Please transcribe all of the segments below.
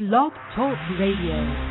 Blog Talk Radio.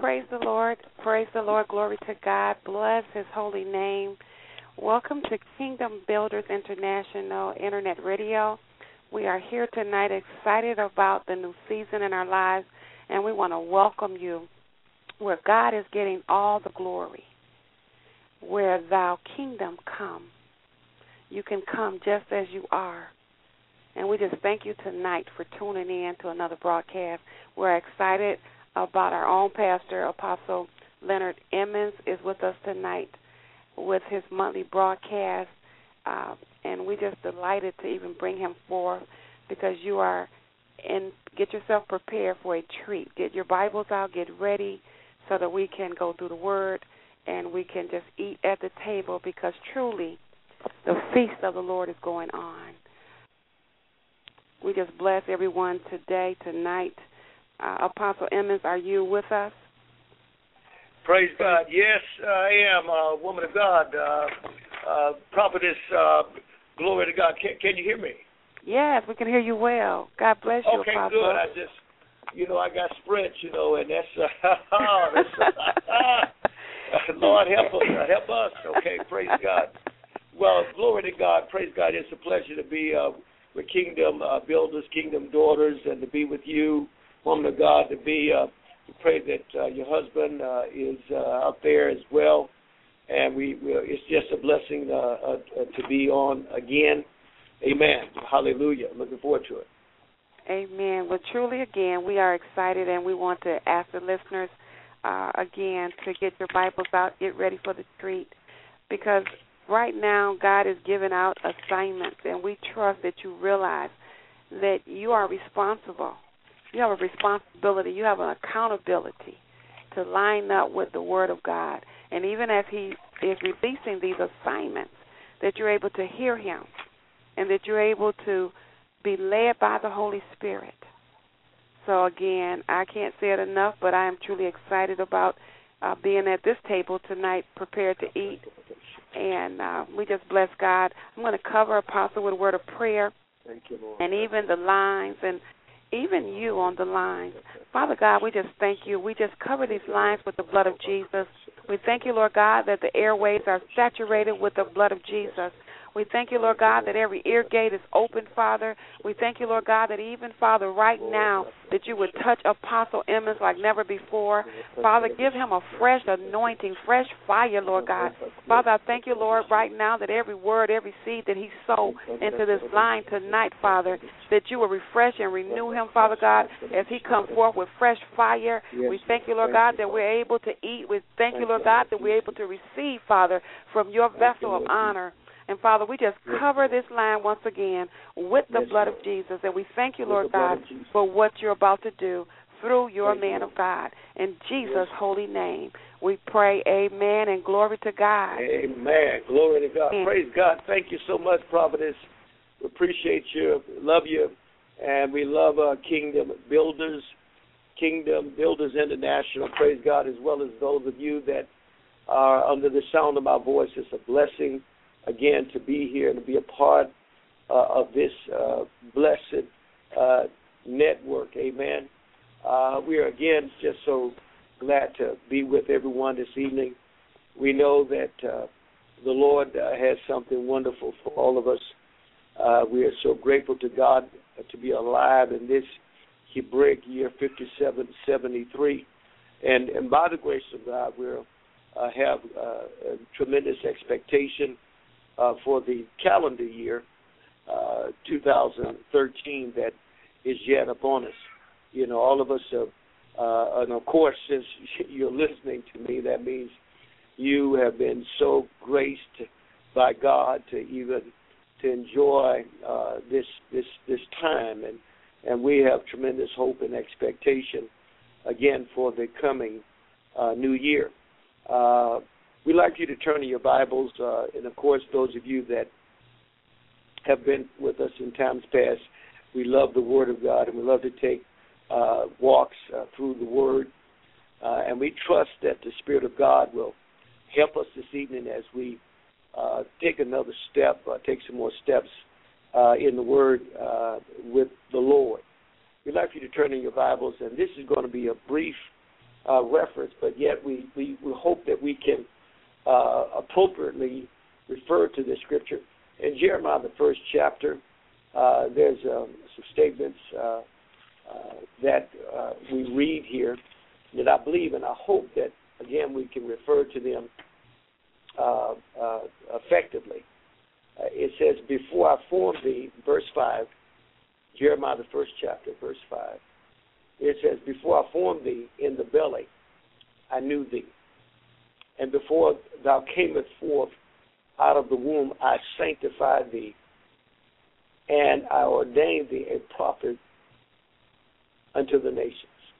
praise the Lord. Praise the Lord. Glory to God. Bless his holy name. Welcome to Kingdom Builders International Internet Radio. We are here tonight excited about the new season in our lives, and we want to welcome you where God is getting all the glory. Where thou kingdom come, you can come just as you are. And we just thank you tonight for tuning in to another broadcast. We're excited about our own pastor, Apostle Leonard Emmons, is with us tonight with his monthly broadcast. And we're just delighted to even bring him forth because you are in. Get yourself prepared for a treat. Get your Bibles out, get ready so that we can go through the Word and we can just eat at the table because truly the feast of the Lord is going on. We just bless everyone today, tonight. Apostle Emmons, are you with us? Praise God. Yes, I am, woman of God. Prophetess, glory to God. Can you hear me? Yes, we can hear you well. God bless you, okay, Apostle. Okay, good. I just, I got Sprint, and that's, Lord, help us. Okay, praise God. Well, glory to God. Praise God. It's a pleasure to be with Kingdom Builders, Kingdom Daughters, and to be with you, woman of God, to be, we pray that your husband is out there as well. And it's just a blessing to be on again. Amen. Hallelujah. Looking forward to it. Amen. Well, truly, again, we are excited, and we want to ask the listeners, again, to get your Bibles out, get ready for the treat, because right now God is giving out assignments, and we trust that you realize that you are responsible. You have a responsibility. You have an accountability to line up with the Word of God. And even as He is releasing these assignments, that you're able to hear Him and that you're able to be led by the Holy Spirit. So, again, I can't say it enough, but I am truly excited about being at this table tonight, prepared to eat. And we just bless God. I'm going to cover Apostle with a word of prayer. Thank you, Lord. And even the lines and even you on the lines. Father God, we just thank you. We just cover these lines with the blood of Jesus. We thank you, Lord God, that the airways are saturated with the blood of Jesus. We thank you, Lord God, that every ear gate is open, Father. We thank you, Lord God, that even, Father, right now, that you would touch Apostle Emmons like never before. Father, give him a fresh anointing, fresh fire, Lord God. Father, I thank you, Lord, right now that every word, every seed that he sowed into this line tonight, Father, that you will refresh and renew him, Father God, as he comes forth with fresh fire. We thank you, Lord God, that we're able to eat. We thank you, Lord God, that we're able to receive, Father, from your vessel of honor. And, Father, we just cover this line once again with the blood of Jesus. And we thank you, Lord God, for what you're about to do through your man of God. In Jesus' holy name, we pray, amen, and glory to God. Amen. Glory to God. Amen. Praise God. Thank you so much, Prophetess. We appreciate you, love you, and we love Kingdom Builders International. Praise God, as well as those of you that are under the sound of my voice. It's a blessing, again, to be here and to be a part of this blessed network. Amen. We are, again, just so glad to be with everyone this evening. We know that the Lord has something wonderful for all of us. We are so grateful to God to be alive in this Hebraic year 5773. And by the grace of God, we'll have a tremendous expectation for the calendar year 2013 that is yet upon us. All of us are, and of course, since you're listening to me, that means you have been so graced by God to enjoy this time, and we have tremendous hope and expectation again for the coming new year. We'd like you to turn to your Bibles, and of course, those of you that have been with us in times past, we love the Word of God, and we love to take walks through the Word, and we trust that the Spirit of God will help us this evening as we take another step, take some more steps in the Word with the Lord. We'd like you to turn in your Bibles, and this is going to be a brief reference, but yet we hope that we can appropriately refer to this scripture. In Jeremiah, the first chapter, there's some statements that we read here that I believe and I hope that, again, we can refer to them effectively. It says, before I formed thee, verse 5, Jeremiah, the first chapter, verse 5. It says, before I formed thee in the belly, I knew thee. And before thou camest forth out of the womb, I sanctified thee. And I ordained thee a prophet unto the nations.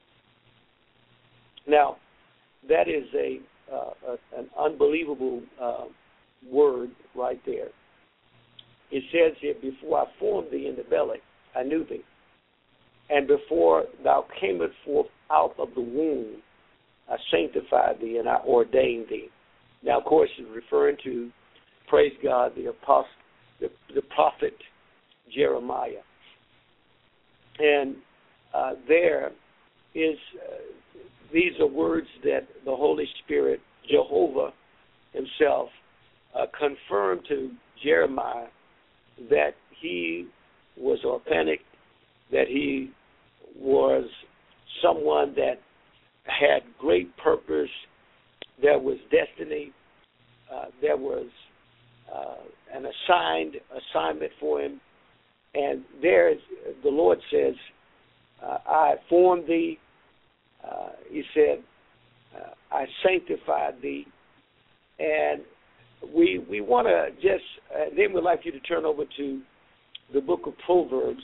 Now, that is an unbelievable word right there. It says here, before I formed thee in the belly, I knew thee. And before thou camest forth out of the womb, I sanctified thee and I ordained thee. Now, of course, it's referring to, praise God, the apostle, the prophet Jeremiah. And there is, these are words that the Holy Spirit, Jehovah himself, confirmed to Jeremiah that he was authentic, that he was someone that had great purpose, there was destiny, there was an assignment for him. And there, the Lord says, I formed thee, he said, I sanctified thee. And we want to just, then we'd like you to turn over to the book of Proverbs,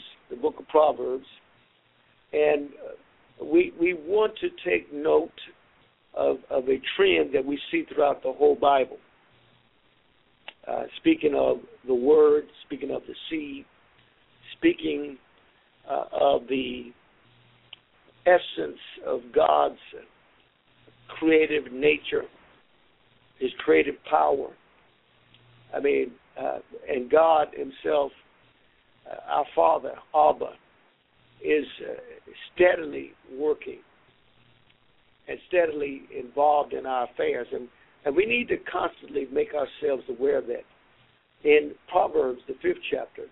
and we want to take note of a trend that we see throughout the whole Bible. Speaking of the word, speaking of the seed, speaking of the essence of God's creative nature, his creative power. I mean, and God himself, our Father, Abba, is steadily working and steadily involved in our affairs. And we need to constantly make ourselves aware of that. In Proverbs, the 5th chapter,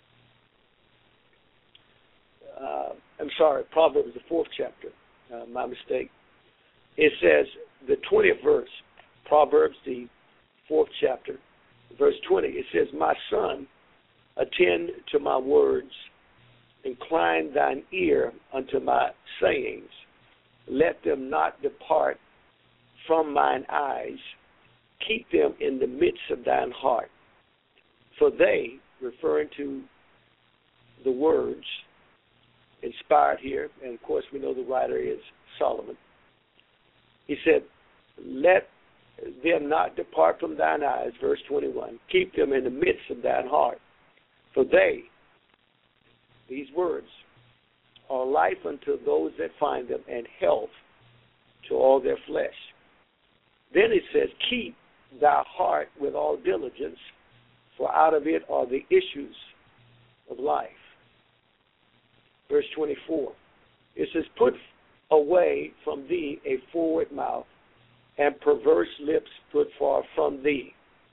Proverbs, the 4th chapter, my mistake. It says, the 20th verse, Proverbs, the 4th chapter, verse 20, it says, my son, attend to my words, incline thine ear unto my sayings. Let them not depart from mine eyes. Keep them in the midst of thine heart. For they, referring to the words inspired here, and of course we know the writer is Solomon. He said, let them not depart from thine eyes, verse 21. Keep them in the midst of thine heart. For they, these words, are life unto those that find them, and health to all their flesh. Then it says, keep thy heart with all diligence, for out of it are the issues of life. Verse 24, it says, put away from thee a forward mouth, and perverse lips put far from thee.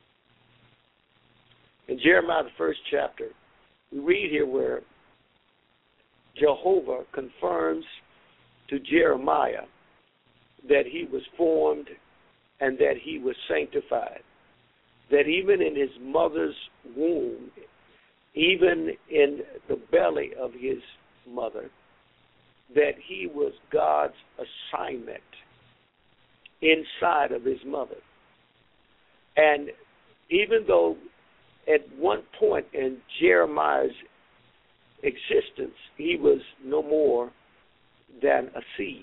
In Jeremiah, the 1st chapter, we read here where Jehovah confirms to Jeremiah that he was formed and that he was sanctified, that even in his mother's womb, even in the belly of his mother, that he was God's assignment inside of his mother. And even though at one point in Jeremiah's existence, he was no more than a seed.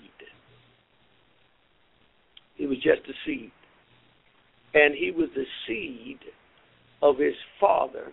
He was just a seed. And he was the seed of his father.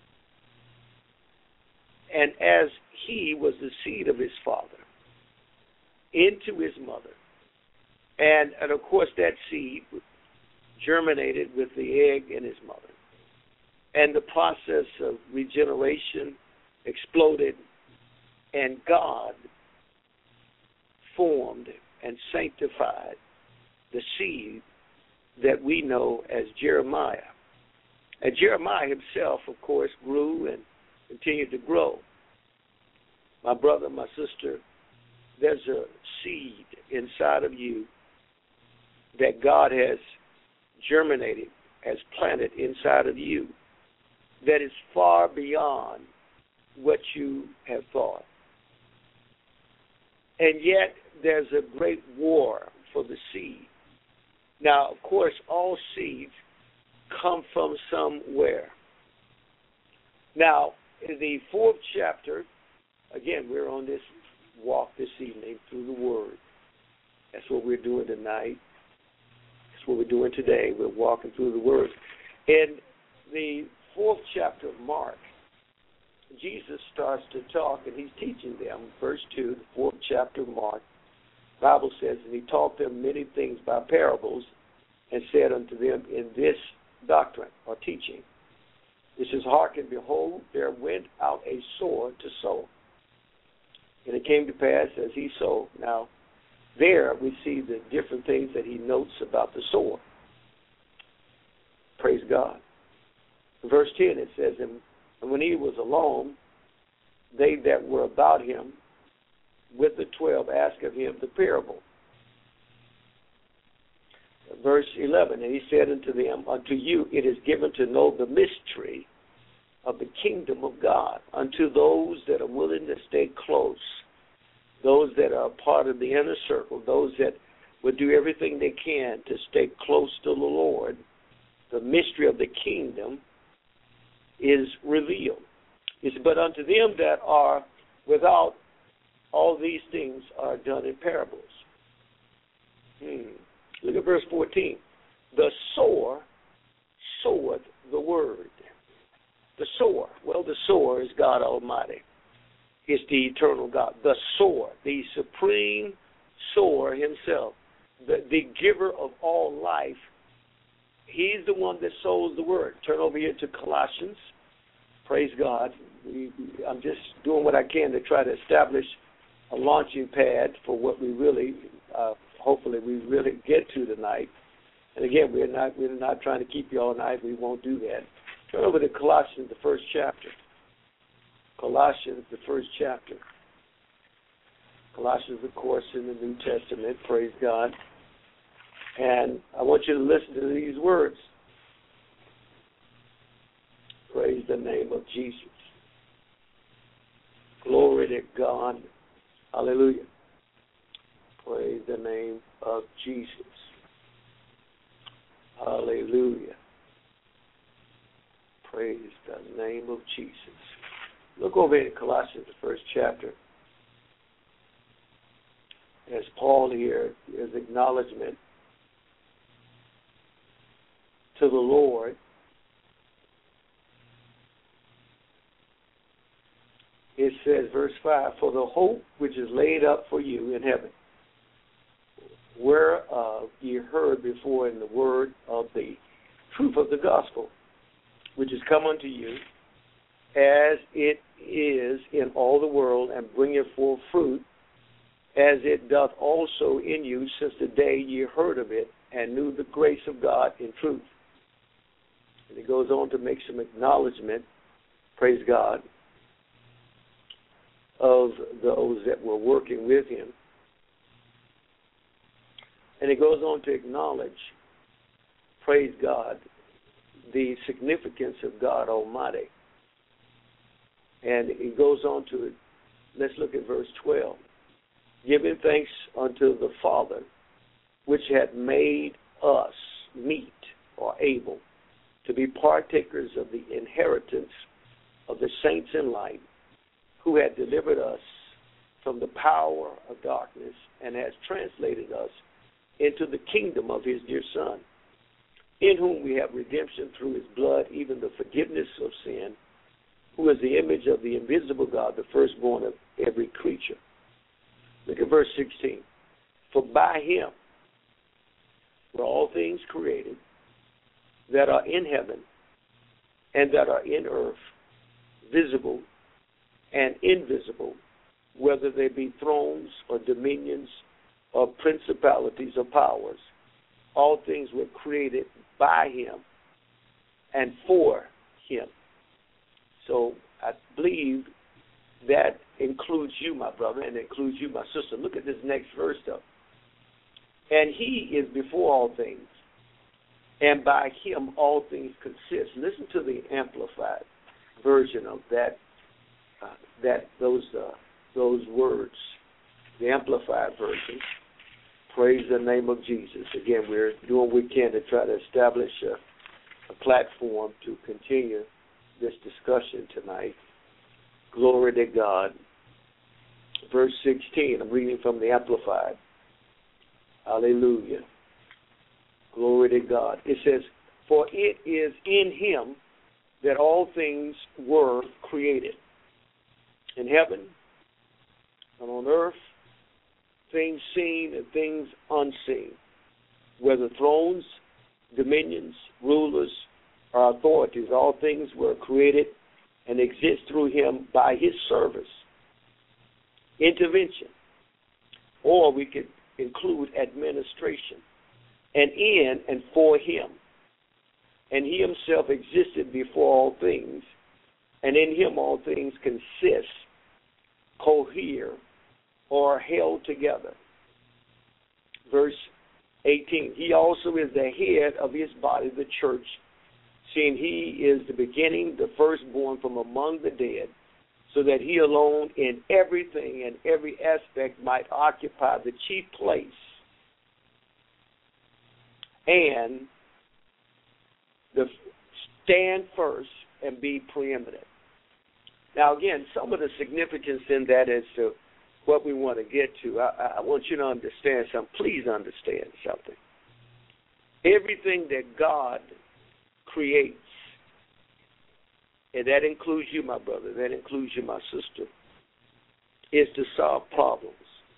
And as he was the seed of his father into his mother, and of course that seed germinated with the egg in his mother. And the process of regeneration exploded, and God formed and sanctified the seed that we know as Jeremiah. And Jeremiah himself, of course, grew and continued to grow. My brother, my sister, there's a seed inside of you that God has germinated, has planted inside of you that is far beyond what you have thought. And yet there's a great war for the seed. Now, of course, all seeds come from somewhere. Now, in the 4th chapter, again, we're on this walk this evening through the Word. That's what we're doing tonight. That's what we're doing today. We're walking through the Word. In the 4th chapter of Mark, Jesus starts to talk, and he's teaching them. Verse 2, the 4th chapter of Mark, the Bible says, and he taught them many things by parables and said unto them in this doctrine or teaching, this is, hearken, behold, there went out a sower to sow. And it came to pass as he sowed. Now, there we see the different things that he notes about the sower. Praise God. In verse 10 it says, and when he was alone, they that were about him with the 12 asked of him the parable. Verse 11, and he said unto them, unto you it is given to know the mystery of the kingdom of God, unto those that are willing to stay close, those that are part of the inner circle, those that would do everything they can to stay close to the Lord. The mystery of the kingdom is revealed. It's but unto them that are without, all these things are done in parables. Look at verse 14. The sower soweth the word. The sower. Well, the sower is God Almighty. It's the eternal God. The sower, the supreme sower himself, the giver of all life. He's the one that sows the word. Turn over here to Colossians. Praise God. I'm just doing what I can to try to establish a launching pad for what we really, hopefully, we really get to tonight. And again, we're not trying to keep you all night. We won't do that. Turn over to Colossians, the 1st chapter. Colossians, the 1st chapter. Colossians, of course, in the New Testament. Praise God. And I want you to listen to these words. Praise the name of Jesus. Glory to God. Hallelujah. Praise the name of Jesus. Hallelujah. Praise the name of Jesus. Look over in Colossians, the 1st chapter. As Paul here is acknowledgement to the Lord. It says, verse 5, for the hope which is laid up for you in heaven, whereof ye heard before in the word of the truth of the gospel, which is come unto you, as it is in all the world, and bringeth forth fruit, as it doth also in you, since the day ye heard of it, and knew the grace of God in truth. And it goes on to make some acknowledgement, praise God, of those that were working with him. And it goes on to acknowledge, praise God, the significance of God Almighty. And it goes on to, let's look at verse 12. Giving thanks unto the Father, which hath made us meet or able to be partakers of the inheritance of the saints in light, who had delivered us from the power of darkness and has translated us into the kingdom of his dear Son, in whom we have redemption through his blood, even the forgiveness of sin, who is the image of the invisible God, the firstborn of every creature. Look at verse 16. For by him were all things created that are in heaven and that are in earth, visible and invisible, whether they be thrones or dominions or principalities or powers. All things were created by him and for him. So I believe that includes you, my brother, and includes you, my sister. Look at this next verse, though. And he is before all things, and by him all things consist. Listen to the amplified version of those words, the amplified version. Praise the name of Jesus. Again, we're doing what we can to try to establish a platform to continue this discussion tonight. Glory to God. Verse 16, I'm reading from the Amplified. Hallelujah. Glory to God. It says, for it is in him that all things were created, in heaven and on earth, things seen and things unseen, whether thrones, dominions, rulers, or authorities. All things were created and exist through him by his service, intervention, or we could include administration, and in and for him. And he himself existed before all things, and in him all things consist, cohere, or held together. Verse 18, he also is the head of his body, the church, seeing he is the beginning, the firstborn from among the dead, so that he alone in everything and every aspect might occupy the chief place and stand first and be preeminent. Now, again, some of the significance in that as to what we want to get to, I want you to understand something. Please understand something. Everything that God creates, and that includes you, my brother, that includes you, my sister, is to solve problems.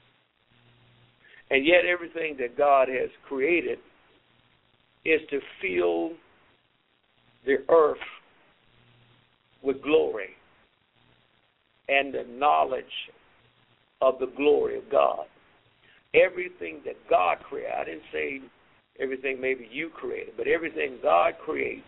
And yet everything that God has created is to fill the earth with glory and the knowledge of the glory of God. Everything that God created, I didn't say everything maybe you created, but everything God creates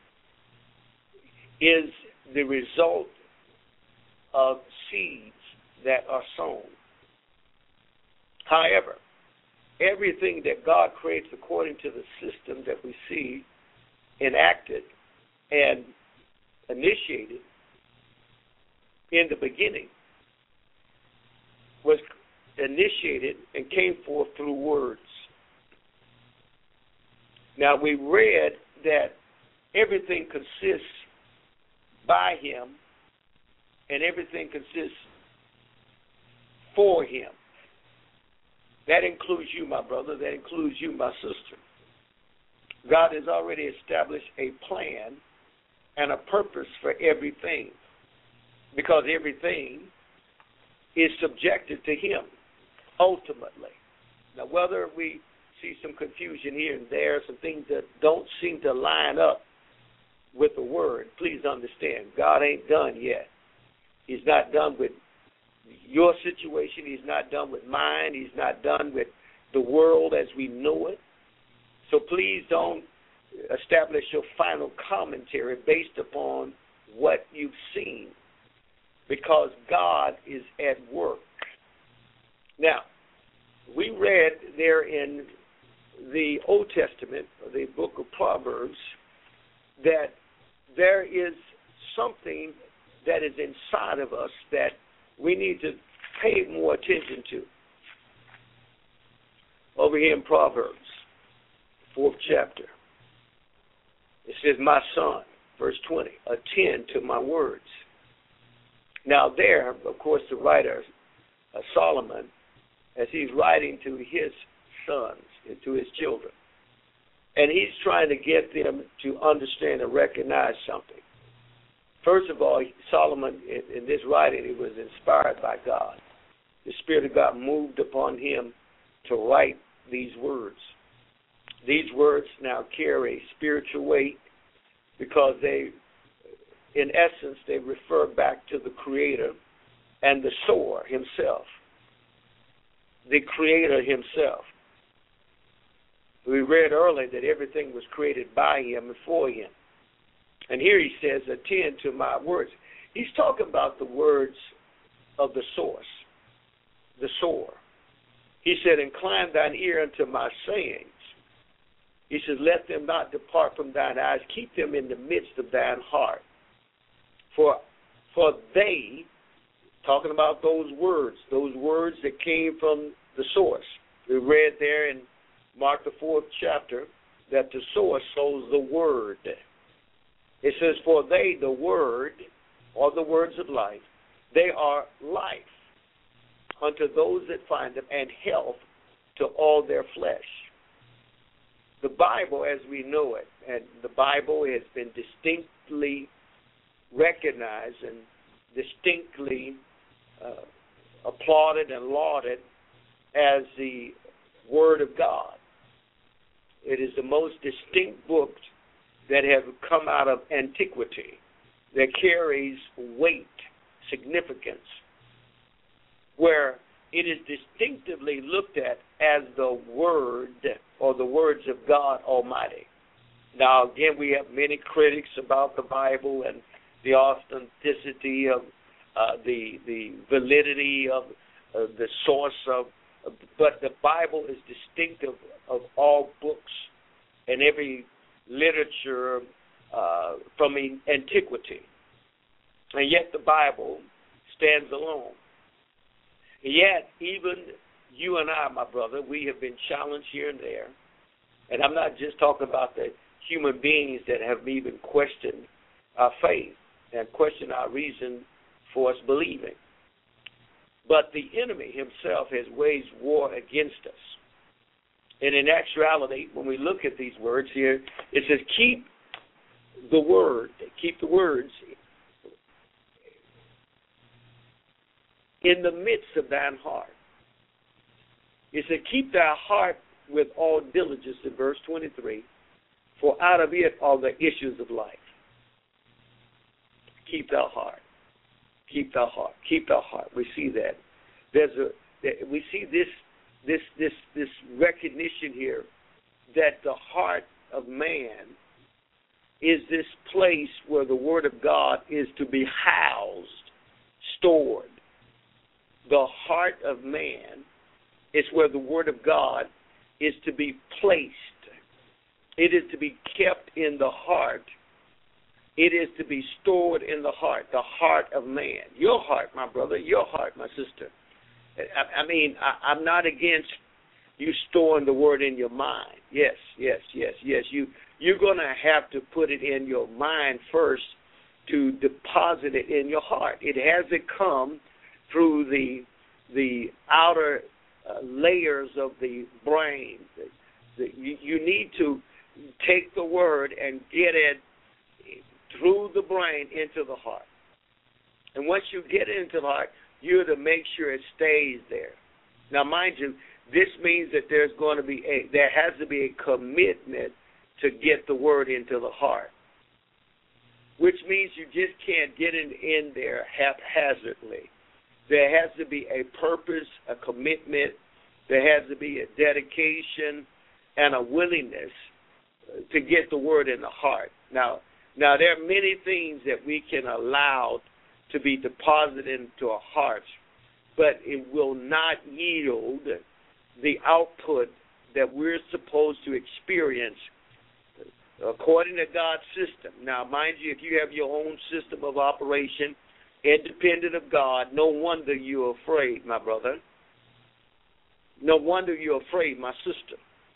is the result of seeds that are sown. However, everything that God creates according to the system that we see enacted and initiated in the beginning was initiated and came forth through words. Now, we read that everything consists by him and everything consists for him. That includes you, my brother. That includes you, my sister. God has already established a plan and a purpose for everything, because everything is subjected to him, ultimately. Now, whether we see some confusion here and there, some things that don't seem to line up with the word, please understand, God ain't done yet. He's not done with your situation. He's not done with mine. He's not done with the world as we know it. So please don't establish your final commentary based upon what you've seen, because God is at work. Now, we read there in the Old Testament, the book of Proverbs, that there is something that is inside of us that we need to pay more attention to. Over here in Proverbs, 4th chapter, it says, my son, verse 20, attend to my words. Now there, of course, the writer, Solomon, as he's writing to his sons and to his children, and he's trying to get them to understand and recognize something. First of all, Solomon, in this writing, he was inspired by God. The Spirit of God moved upon him to write these words. These words now carry spiritual weight because they, in essence, they refer back to the Creator and the sower himself. the Creator himself. We read earlier that everything was created by him and for him. And here he says, attend to my words. He's talking about the words of the source, the sower. He said, incline thine ear unto my sayings. He says, let them not depart from thine eyes. Keep them in the midst of thine heart. For they, talking about those words that came from the source. We read there in Mark the 4th chapter that the source sows the word. It says, for they, the word, or the words of life, they are life unto those that find them, and health to all their flesh. The Bible, as we know it, and the Bible has been distinctly recognized and distinctly applauded and lauded as the Word of God. It is the most distinct book that have come out of antiquity, that carries weight, significance, where it is distinctively looked at as the Word or the words of God Almighty. Now, again, we have many critics about the Bible and the authenticity of the validity of the source of, but the Bible is distinctive of all books and every literature from antiquity. And yet the Bible stands alone. And yet, even you and I, my brother, we have been challenged here and there. And I'm not just talking about the human beings that have even questioned our faith and questioned our reason for us believing. But the enemy himself has waged war against us. And in actuality, when we look at these words here, it says, keep the words in the midst of thine heart. It said, keep thy heart with all diligence, in verse 23, for out of it are the issues of life. Keep thy heart. Keep thy heart. Keep thy heart. We see that. We see this recognition here that the heart of man is this place where the Word of God is to be housed, stored. The heart of man is where the Word of God is to be placed. It is to be kept in the heart. It is to be stored in the heart of man. Your heart, my brother, your heart, my sister. I'm not against you storing the Word in your mind. Yes. You're going to have to put it in your mind first to deposit it in your heart. It hasn't come through the outer layers of the brain. You need to take the Word and get it through the brain into the heart. And once you get it into the heart, you're to make sure it stays there. Now, mind you, this means that there has to be a commitment to get the Word into the heart, which means you just can't get it in there haphazardly. There has to be a purpose, a commitment. There has to be a dedication and a willingness to get the Word in the heart. Now, there are many things that we can allow to be deposited into our hearts, but it will not yield the output that we're supposed to experience according to God's system. Now, mind you, if you have your own system of operation, independent of God, no wonder you're afraid, my brother. No wonder you're afraid, my sister.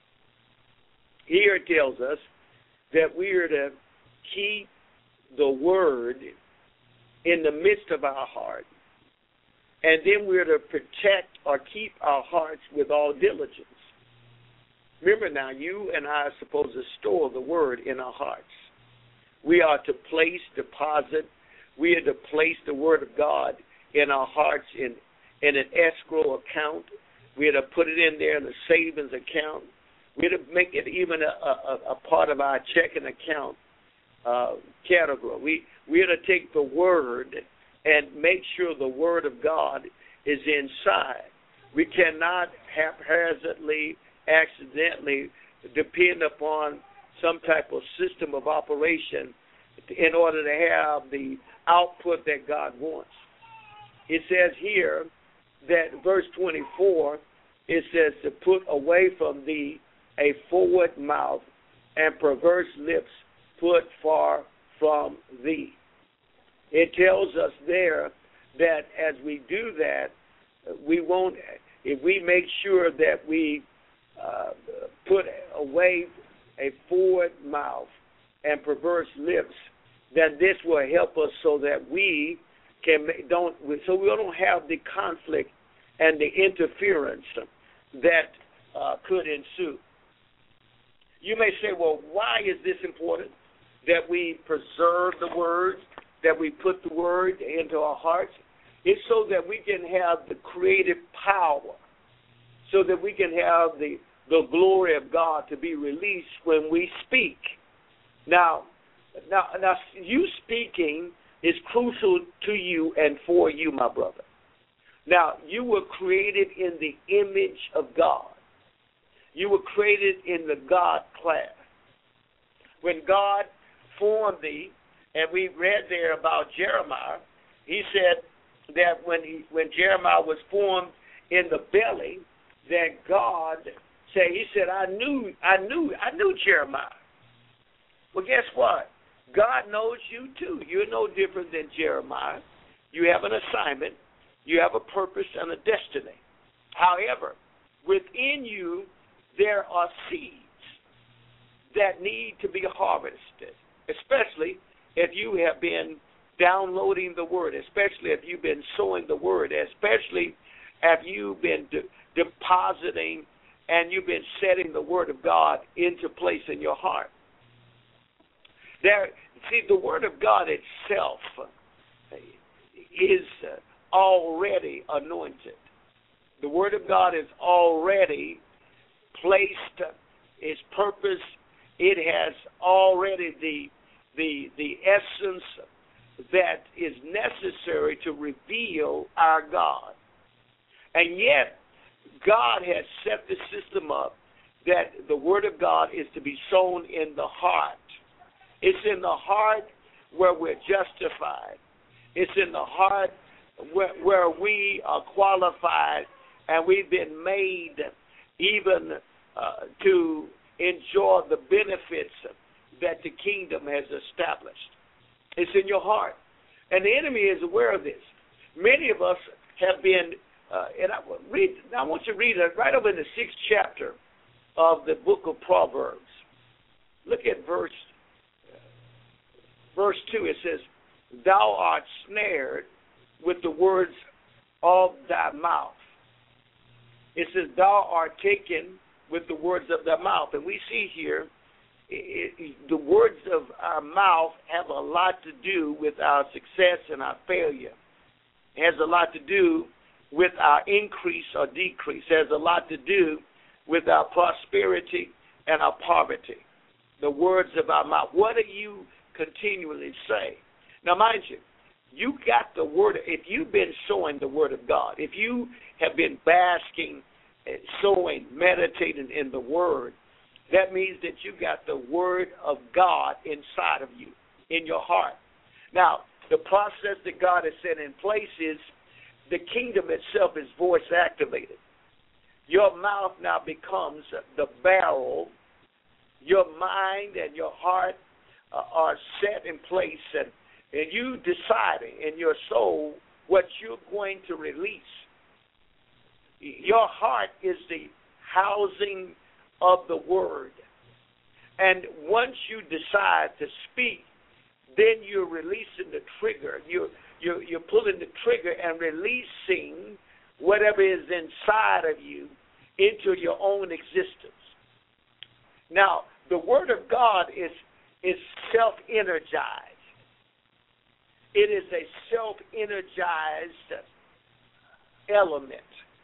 Here it tells us that we are to keep the Word in the midst of our heart, and then we're to protect or keep our hearts with all diligence. Remember now, you and I are supposed to store the Word in our hearts. We are to deposit. We are to place the Word of God in our hearts in an escrow account. We are to put it in there in a savings account. We are to make it even a part of our checking account category. We are to take the Word and make sure the Word of God is inside. We cannot haphazardly, accidentally depend upon some type of system of operation in order to have the output that God wants. It says here that verse 24, it says to put away from thee a forward mouth and perverse lips put far from thee. It tells us there that as we do that, we won't, if we make sure that we put away a forward mouth and perverse lips, then this will help us so that we don't have the conflict and the interference that could ensue. You may say, well, why is this important that we preserve the word, that we put the word into our hearts? It's so that we can have the creative power, so that we can have the glory of God to be released when we speak. Now, you speaking is crucial to you and for you, my brother. Now, you were created in the image of God. You were created in the God class. When God formed thee, and we read there about Jeremiah, he said that when Jeremiah was formed in the belly, that God said, he said, I knew Jeremiah. Well, guess what? God knows you too. You're no different than Jeremiah. You have an assignment. You have a purpose and a destiny. However, within you, there are seeds that need to be harvested, especially if you have been downloading the word, especially if you've been sowing the word, especially if you've been depositing and you've been setting the word of God into place in your heart. The word of God itself is already anointed. The word of God is already placed its purpose. It has already the essence that is necessary to reveal our God. And yet, God has set the system up that the word of God is to be sown in the heart. It's in the heart where we're justified. It's in the heart where we are qualified and we've been made even to enjoy the benefits that the kingdom has established. It's in your heart. And the enemy is aware of this. Many of us have been, and I want you to read it right over in the 6th chapter of the book of Proverbs. Look at verse 2. It says, thou art snared with the words of thy mouth. It says, thou art taken with the words of thy mouth. And we see here, the words of our mouth have a lot to do with our success and our failure. It has a lot to do with our increase or decrease. It has a lot to do with our prosperity and our poverty. The words of our mouth. What do you continually say? Now, mind you, you got the word. If you've been sowing the word of God, if you have been basking, sowing, meditating in the word, that means that you got the word of God inside of you, in your heart. Now, the process that God has set in place is the kingdom itself is voice activated. Your mouth now becomes the barrel. Your mind and your heart are set in place, and you deciding in your soul what you're going to release. Your heart is the housing of the word. And once you decide to speak, then you're releasing the trigger. You're pulling the trigger and releasing whatever is inside of you into your own existence. Now, the word of God is self-energized. It is a self-energized element.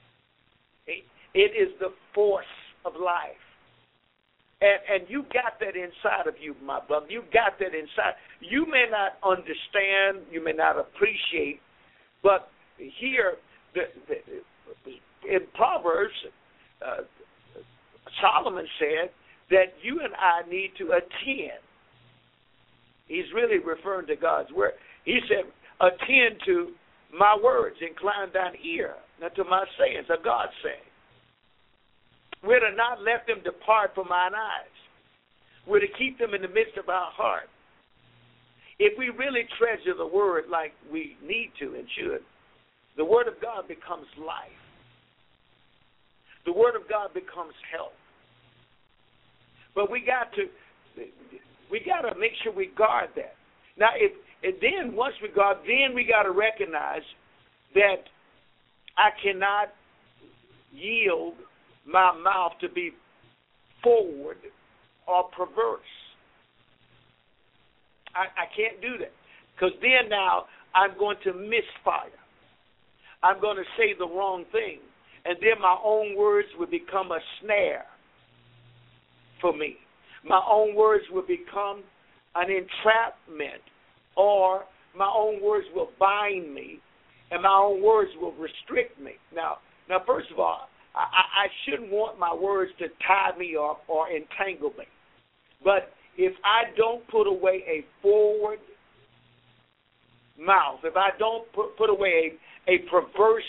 It is the force of life. And you got that inside of you, my brother. You got that inside. You may not understand, you may not appreciate, but here, in Proverbs, Solomon said that you and I need to attend. He's really referring to God's word. He said, attend to my words, incline thine ear unto my sayings, are God's saying. We're to not let them depart from our eyes. We're to keep them in the midst of our heart. If we really treasure the word like we need to and should, the word of God becomes life. The word of God becomes health. But we got to make sure we guard that. Now, once we guard, then we got to recognize that I cannot yield my mouth to be forward or perverse. I can't do that, because then now I'm going to misfire. I'm going to say the wrong thing, and then my own words will become a snare for me. My own words will become an entrapment, or my own words will bind me, and my own words will restrict me. Now, first of all, I shouldn't want my words to tie me up or entangle me. But if I don't put away a forward mouth, if I don't put away a perverse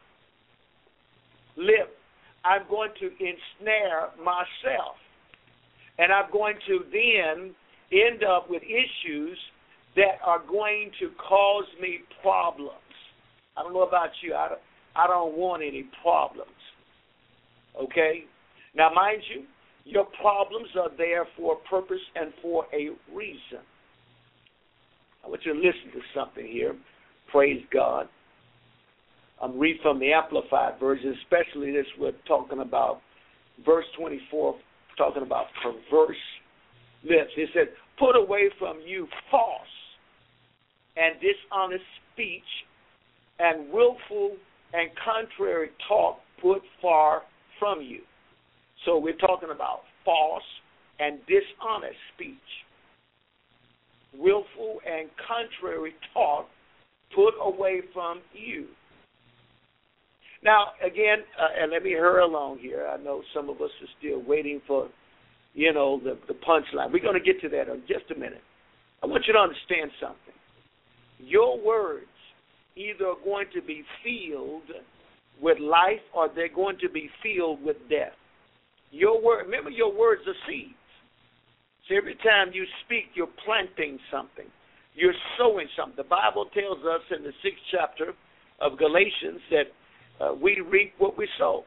lip, I'm going to ensnare myself. And I'm going to then end up with issues that are going to cause me problems. I don't know about you. I don't want any problems. Okay? Now, mind you, your problems are there for a purpose and for a reason. I want you to listen to something here. Praise God. I'm reading from the Amplified Version, especially this we're talking about verse 24, talking about perverse lips. It said, put away from you false and dishonest speech and willful and contrary talk put far from you. So we're talking about false and dishonest speech, willful and contrary talk put away from you. Now, again, and let me hurry along here. I know some of us are still waiting for, the punchline. We're going to get to that in just a minute. I want you to understand something. Your words either are going to be filled with life or they're going to be filled with death. Remember, your words are seeds. So every time you speak, you're planting something. You're sowing something. The Bible tells us in the 6th chapter of Galatians that we reap what we sow.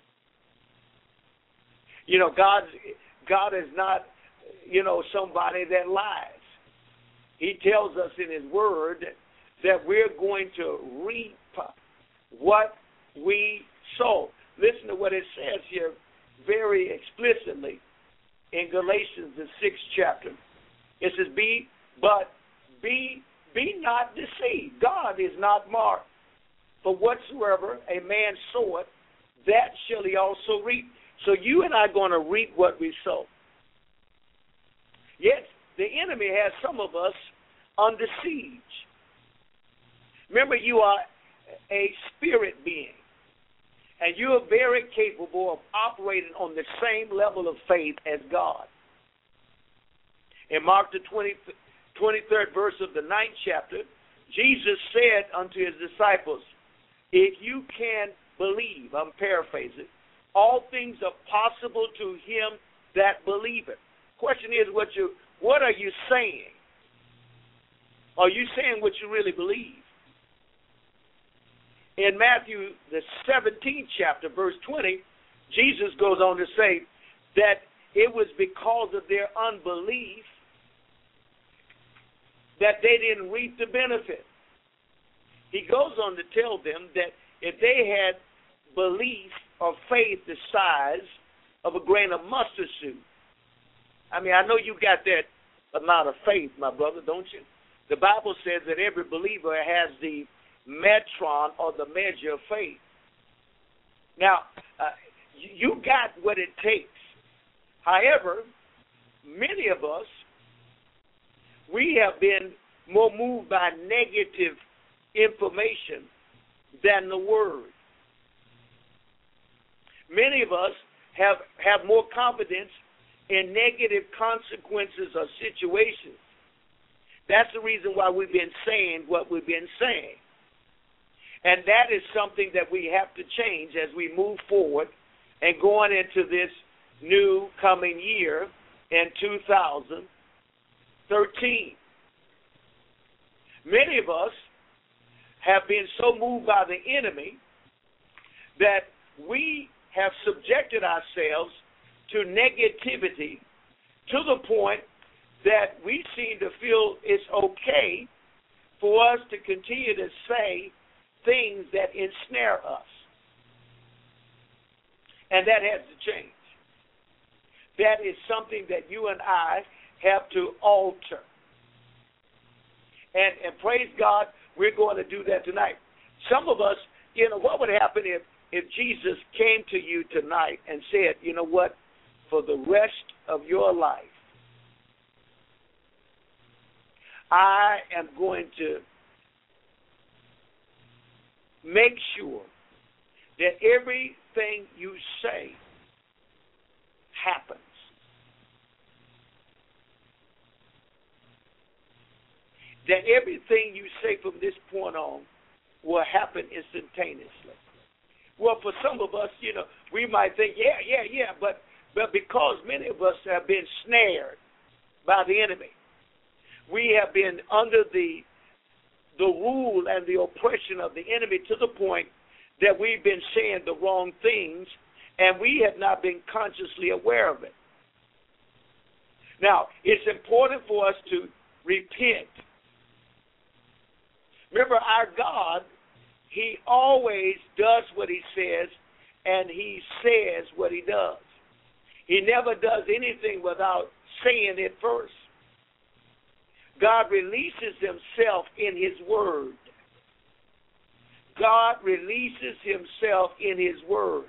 God is not, somebody that lies. He tells us in his word that we're going to reap what we sow. Listen to what it says here very explicitly in Galatians, the 6th chapter. It says, be not deceived. God is not mocked. For whatsoever a man soweth, that shall he also reap. So you and I are going to reap what we sow. Yes, the enemy has some of us under siege. Remember, you are a spirit being, and you are very capable of operating on the same level of faith as God. In Mark the 23rd verse of the 9th chapter, Jesus said unto his disciples, if you can believe, I'm paraphrasing, all things are possible to him that believeth. Question is, what are you saying? Are you saying what you really believe? In Matthew, the 17th chapter, verse 20, Jesus goes on to say that it was because of their unbelief that they didn't reap the benefit. He goes on to tell them that if they had belief or faith the size of a grain of mustard seed, I know you got that amount of faith, my brother, don't you? The Bible says that every believer has the metron or the measure of faith. Now, you got what it takes. However, many of us, we have been more moved by negative information than the word. Many of us have more confidence in negative consequences of situations. That's the reason why we've been saying what we've been saying. And that is something that we have to change as we move forward and going into this new coming year in 2013. Many of us have been so moved by the enemy that we have subjected ourselves to negativity to the point that we seem to feel it's okay for us to continue to say things that ensnare us. And that has to change. That is something that you and I have to alter. And praise God, we're going to do that tonight. Some of us, what would happen if Jesus came to you tonight and said, you know what, for the rest of your life, I am going to make sure that everything you say happens. That everything you say from this point on will happen instantaneously. Well, for some of us, we might think, yeah, but because many of us have been snared by the enemy, we have been under the rule and the oppression of the enemy to the point that we've been saying the wrong things, and we have not been consciously aware of it. Now, it's important for us to repent. Remember, our God, He always does what He says, and He says what He does. He never does anything without saying it first. God releases Himself in His Word. God releases Himself in His Word.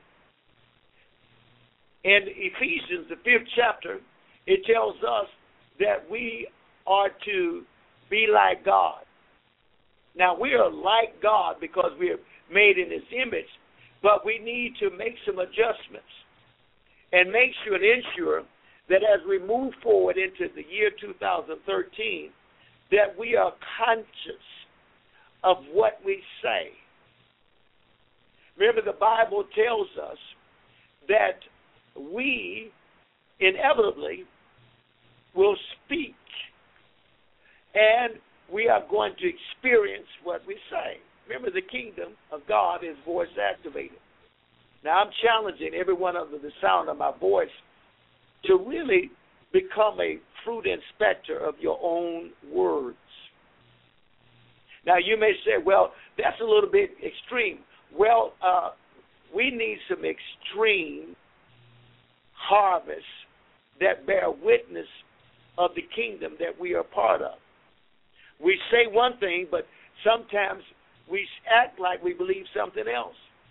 In Ephesians, the 5th chapter, it tells us that we are to be like God. Now, we are like God because we are made in His image, but we need to make some adjustments and make sure and ensure that as we move forward into the year 2013, that we are conscious of what we say. Remember, the Bible tells us that we inevitably will speak, and we are going to experience what we say. Remember, the kingdom of God is voice activated. Now, I'm challenging everyone under the sound of my voice to really become a fruit inspector of your own words. Now, you may say, well, that's a little bit extreme. Well, we need some extreme harvests that bear witness of the kingdom that we are part of. We say one thing, but sometimes we act like we believe something else.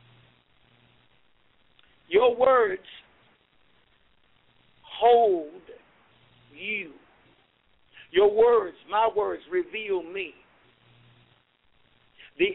Your words hold you. Your words, my words, reveal me. The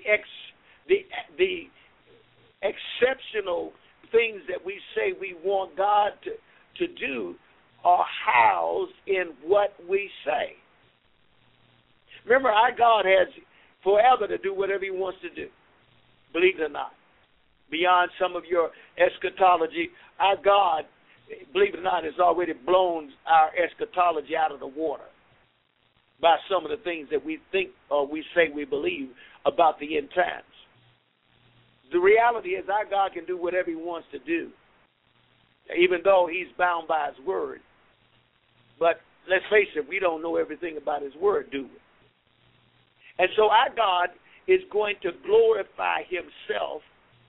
exceptional things that we say we want God to do are housed in what we say. Remember, our God has forever to do whatever He wants to do, believe it or not. Beyond some of your eschatology, our God, believe it or not, has already blown our eschatology out of the water by some of the things that we think or we say we believe about the end times. The reality is our God can do whatever He wants to do, even though He's bound by His word. But let's face it, we don't know everything about His word, do we? And so our God is going to glorify Himself,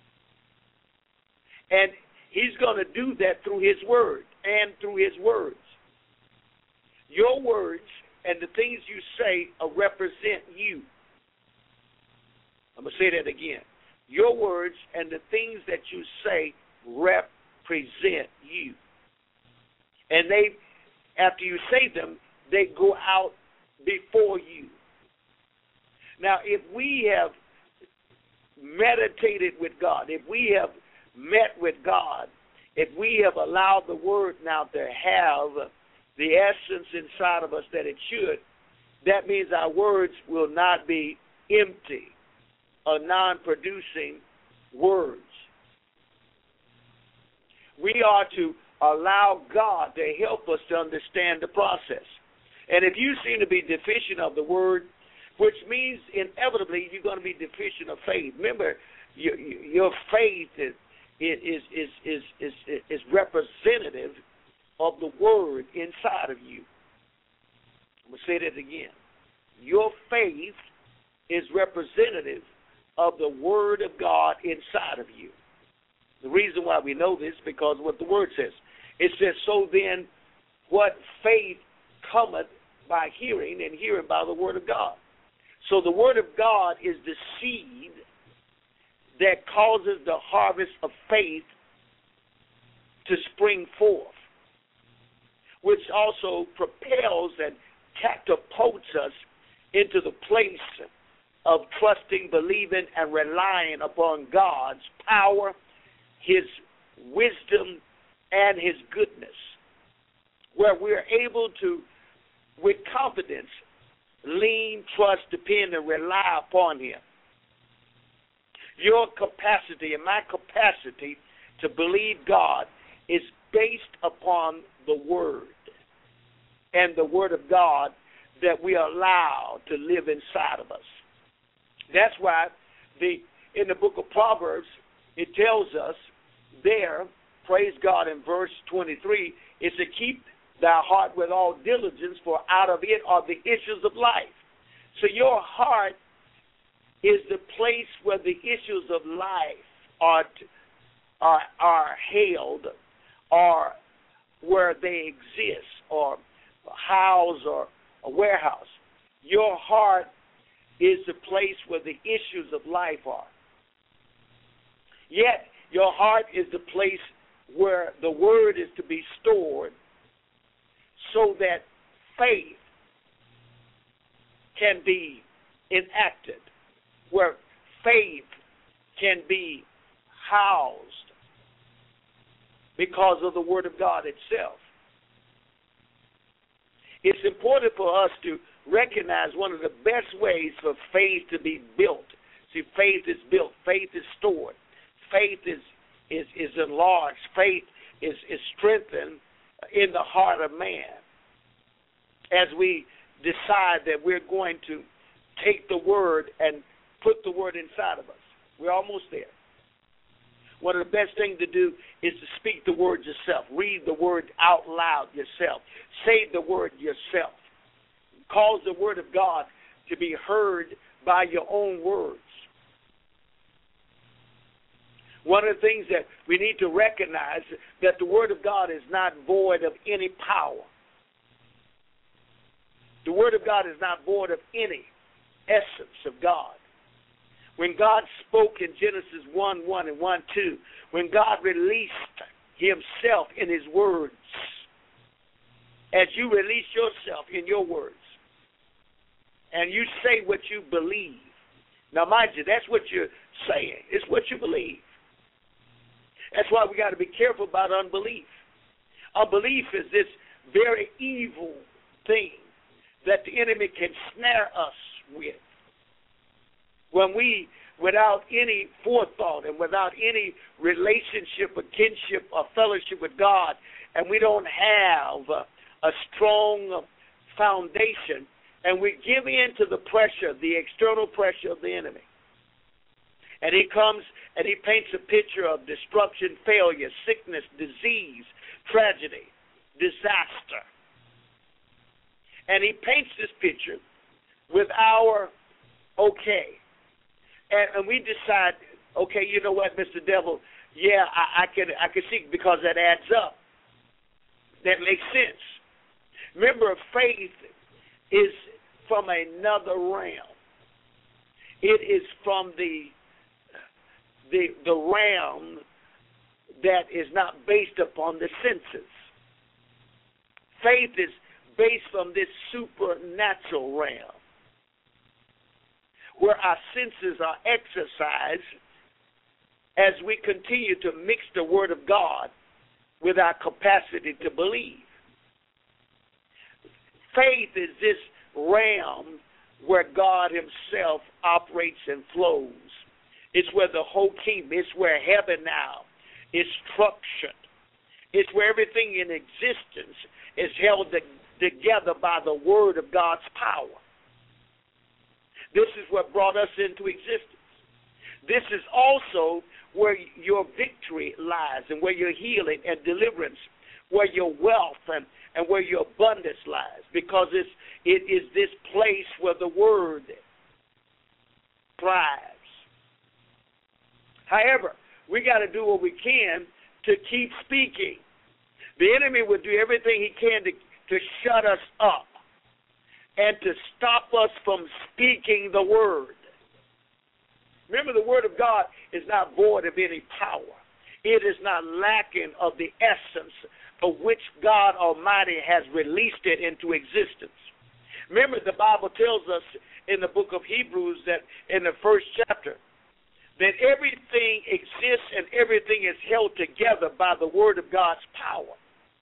and He's going to do that through His word and through His words. Your words and the things you say represent you. I'm going to say that again. Your words and the things that you say represent you. And they, after you say them, they go out before you. Now, if we have meditated with God, if we have met with God if we have allowed the Word now to have the essence inside of us that it should, that means our words will not be empty or non-producing words. We are to allow God to help us to understand the process. And if you seem to be deficient of the Word, which means inevitably you're going to be deficient of faith. Remember, your faith is representative of the Word inside of you. I'm going to say that again. Your faith is representative of the Word of God inside of you. The reason why we know this is because of what the Word says. It says, so then what faith cometh by hearing, and hearing by the Word of God. So the Word of God is the seed that causes the harvest of faith to spring forth, which also propels and catapults us into the place of trusting, believing, and relying upon God's power, His wisdom, and His goodness, where we're able to, with confidence, lean, trust, depend, and rely upon Him. Your capacity and my capacity to believe God is based upon the Word and the Word of God that we allow to live inside of us. That's why in the book of Proverbs, it tells us there, praise God, in verse 23, is to keep thy heart with all diligence, for out of it are the issues of life. So your heart is the place where the issues of life are held, or where they exist, or housed, or a warehouse. Your heart is the place where the issues of life are. Yet, your heart is the place where the Word is to be stored so that faith can be enacted, where faith can be housed because of the Word of God itself. It's important for us to recognize one of the best ways for faith to be built. See, faith is built. Faith is stored. Faith is enlarged. Faith is strengthened in the heart of man as we decide that we're going to take the Word and put the Word inside of us. We're almost there. One of the best things to do is to speak the Word yourself. Read the Word out loud yourself. Say the Word yourself. Cause the Word of God to be heard by your own words. One of the things that we need to recognize is that the Word of God is not void of any power. The Word of God is not void of any essence of God. When God spoke in Genesis 1:1 and 1:2, when God released Himself in His words, as you release yourself in your words, and you say what you believe. Now, mind you, that's what you're saying. It's what you believe. That's why we got to be careful about unbelief. Unbelief is this very evil thing that the enemy can snare us with. When we, without any forethought and without any relationship or kinship or fellowship with God, and we don't have a strong foundation, and we give in to the pressure, the external pressure of the enemy. And he comes and he paints a picture of destruction, failure, sickness, disease, tragedy, disaster. And he paints this picture with our okay. And we decide, okay, you know what, Mr. Devil, yeah, I can see, because that adds up. That makes sense. Remember, faith is from another realm. It is from the realm that is not based upon the senses. Faith is based on this supernatural realm, where our senses are exercised as we continue to mix the Word of God with our capacity to believe. Faith is this realm where God himself operates and flows. It's where the whole kingdom, it's where heaven now is structured. It's where everything in existence is held together by the word of God's power. This is what brought us into existence. This is also where your victory lies and where your healing and deliverance, where your wealth and where your abundance lies, because it is this place where the word thrives. However, we got to do what we can to keep speaking. The enemy will do everything he can to shut us up and to stop us from speaking the word. Remember, the word of God is not void of any power. It is not lacking of the essence of which God Almighty has released it into existence. Remember, the Bible tells us in the book of Hebrews that in the first chapter that everything exists and everything is held together by the word of God's power.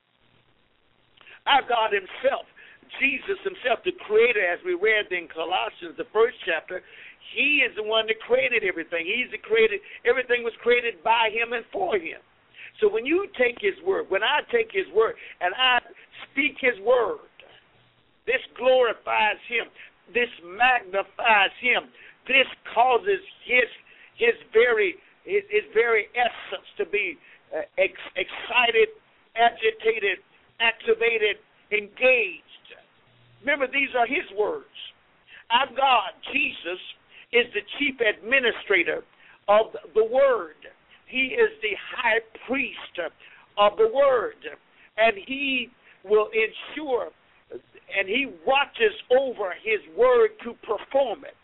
Our God himself, Jesus himself, the creator, as we read in Colossians, the first chapter, he is the one that created everything. He's the created. Everything was created by him and for him. So when you take his word, when I take his word and I speak his word, this glorifies him. This magnifies him. This causes his very essence to be excited, agitated, activated, engaged. Remember, these are his words. Our God, Jesus, is the chief administrator of the word. He is the high priest of the word, and he will ensure and he watches over his word to perform it.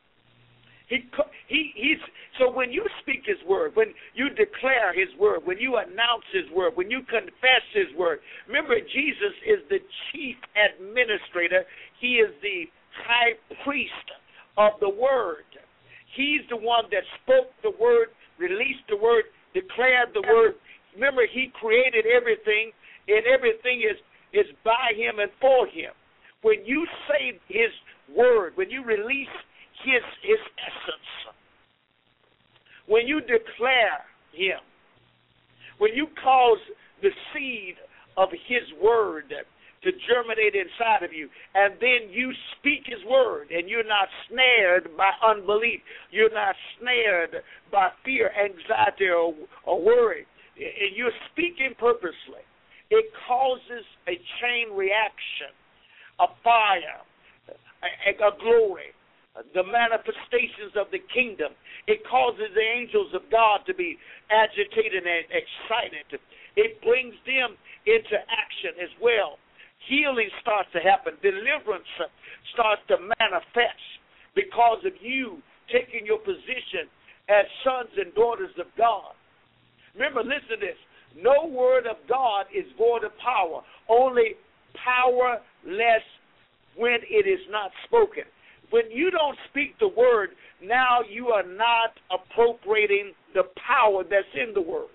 So when you speak his word, when you declare his word, when you announce his word, when you confess his word, remember, Jesus is the chief administrator. He is the high priest of the word. He's the one that spoke the word, released the word, declared the word. Remember, he created everything, and everything is by him and for him. When you say his word, when you release his essence, when you declare him, when you cause the seed of his word to germinate inside of you, and then you speak his word, and you're not snared by unbelief, you're not snared by fear, anxiety, or worry, and you're speaking purposely, it causes a chain reaction, a fire, a glory, the manifestations of the kingdom. It causes the angels of God to be agitated and excited. It brings them into action as well. Healing starts to happen. Deliverance starts to manifest because of you taking your position as sons and daughters of God. Remember, listen to this. No word of God is void of power, only powerless when it is not spoken. When you don't speak the word, now you are not appropriating the power that's in the word.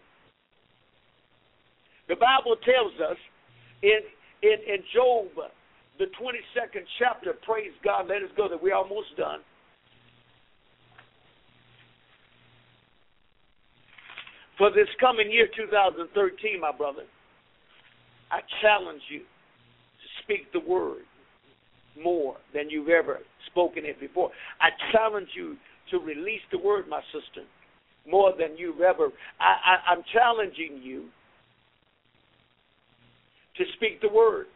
The Bible tells us in Job, the 22nd chapter, praise God, let us go there, we're almost done. For this coming year, 2013, my brother, I challenge you to speak the word more than you've ever spoken it before. I challenge you to release the word, my sister, more than you've ever. I'm challenging you to speak the word.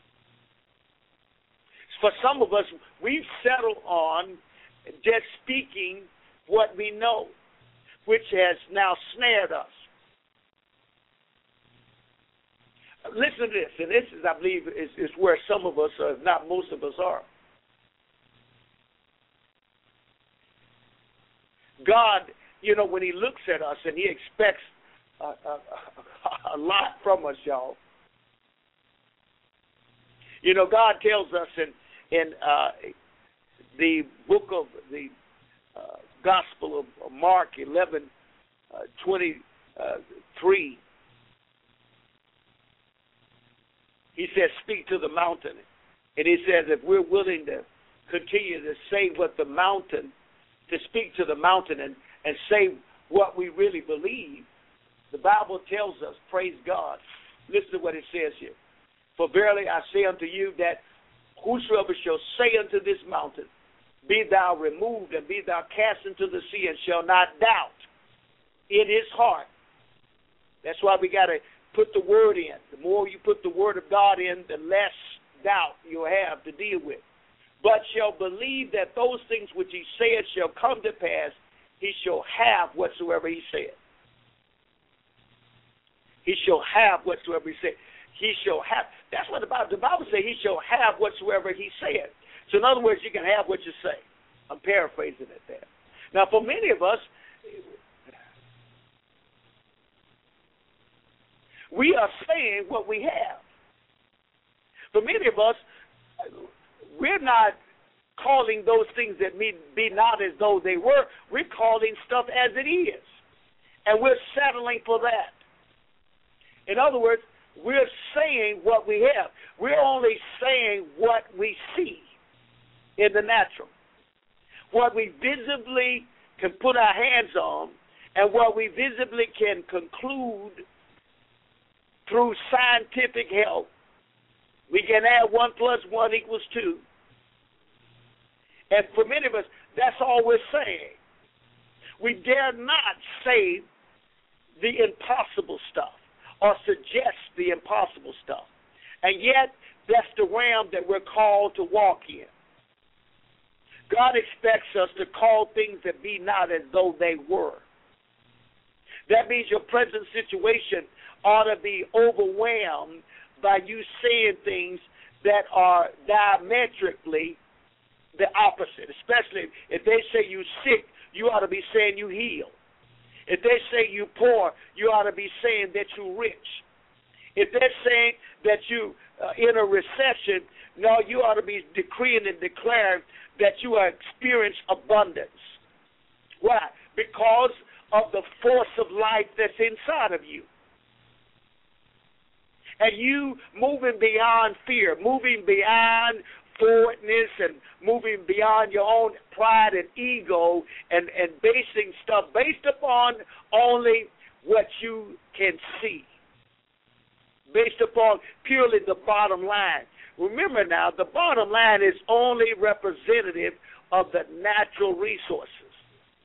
For some of us, we've settled on just speaking what we know, which has now snared us. Listen to this, and this is, I believe, is where some of us, if not most of us, are. God, you know, when he looks at us and he expects a lot from us, y'all. You know, God tells us in the book of the Gospel of Mark 11:23, He says, speak to the mountain. And he says, if we're willing to continue to say what the mountain, to speak to the mountain and say what we really believe, the Bible tells us, praise God. Listen to what it says here. For verily I say unto you that whosoever shall say unto this mountain, be thou removed and be thou cast into the sea, and shall not doubt in his heart. That's why we got to put the word in. The more you put the word of God in, the less doubt you'll have to deal with. But shall believe that those things which he said shall come to pass, he shall have whatsoever he said. He shall have whatsoever he said. He shall have. That's what the Bible says. He shall have whatsoever he said. So in other words, you can have what you say. I'm paraphrasing it there. Now, for many of us, we are saying what we have. For many of us, we're not calling those things that be not as though they were. We're calling stuff as it is. And we're settling for that. In other words, we're saying what we have. We're only saying what we see in the natural. What we visibly can put our hands on and what we visibly can conclude through scientific help. We can add 1 + 1 = 2. And for many of us, that's all we're saying. We dare not say the impossible stuff or suggest the impossible stuff. And yet, that's the realm that we're called to walk in. God expects us to call things that be not as though they were. That means your present situation ought to be overwhelmed by you saying things that are diametrically the opposite. Especially if they say you're sick, you ought to be saying you heal. If they say you poor, you ought to be saying that you're rich. If they're saying that you in a recession, no, you ought to be decreeing and declaring that you are experiencing abundance. Why? Because of the force of life that's inside of you. And you moving beyond fear, moving beyond forwardness and moving beyond your own pride and ego and basing stuff based upon only what you can see, based upon purely the bottom line. Remember now, the bottom line is only representative of the natural resources.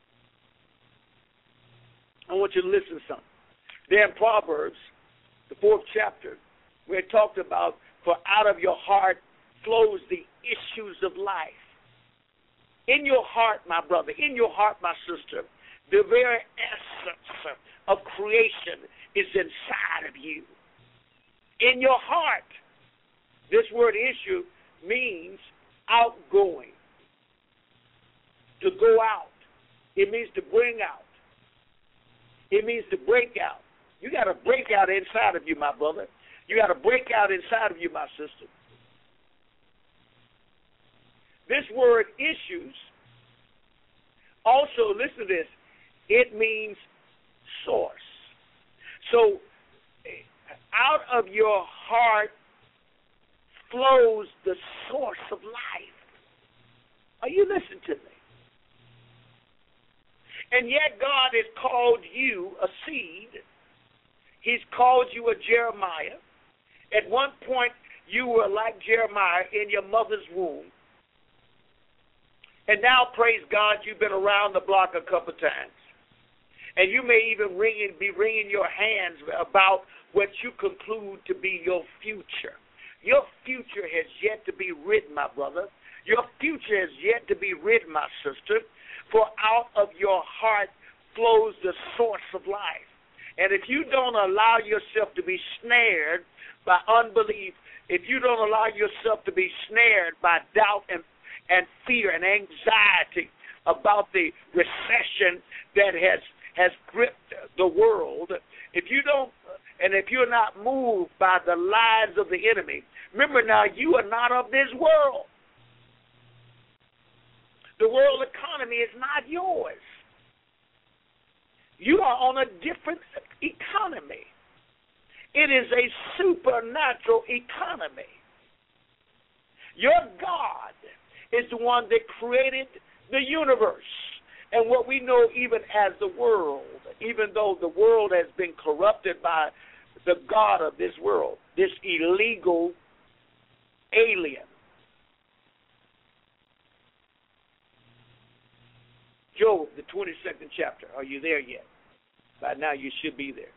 I want you to listen to something. There in Proverbs, the 4th chapter, where it talked about, for out of your heart flows the issues of life. In your heart, my brother, in your heart, my sister, the very essence of creation is inside of you. In your heart. This word issue means outgoing, to go out. It means to bring out. It means to break out. You got to break out inside of you, my brother. You got to break out inside of you, my sister. This word issues also, listen to this, it means source. So out of your heart flows the source of life. Are you listening to me? And yet God has called you a seed. He's called you a Jeremiah. At one point, you were like Jeremiah in your mother's womb. And now, praise God, you've been around the block a couple times. And you may even be wringing your hands about what you conclude to be your future. Your future has yet to be written, my brother. Your future has yet to be written, my sister. For out of your heart flows the source of life. And if you don't allow yourself to be snared by unbelief, if you don't allow yourself to be snared by doubt and fear and anxiety about the recession that has gripped the world, if you don't, and if you're not moved by the lies of the enemy, remember now, you are not of this world. The world economy is not yours. You are on a different economy. It is a supernatural economy. Your God is the one that created the universe. And what we know even as the world, even though the world has been corrupted by the God of this world, this illegal alien. Job, the 22nd chapter. Are you there yet? By now you should be there.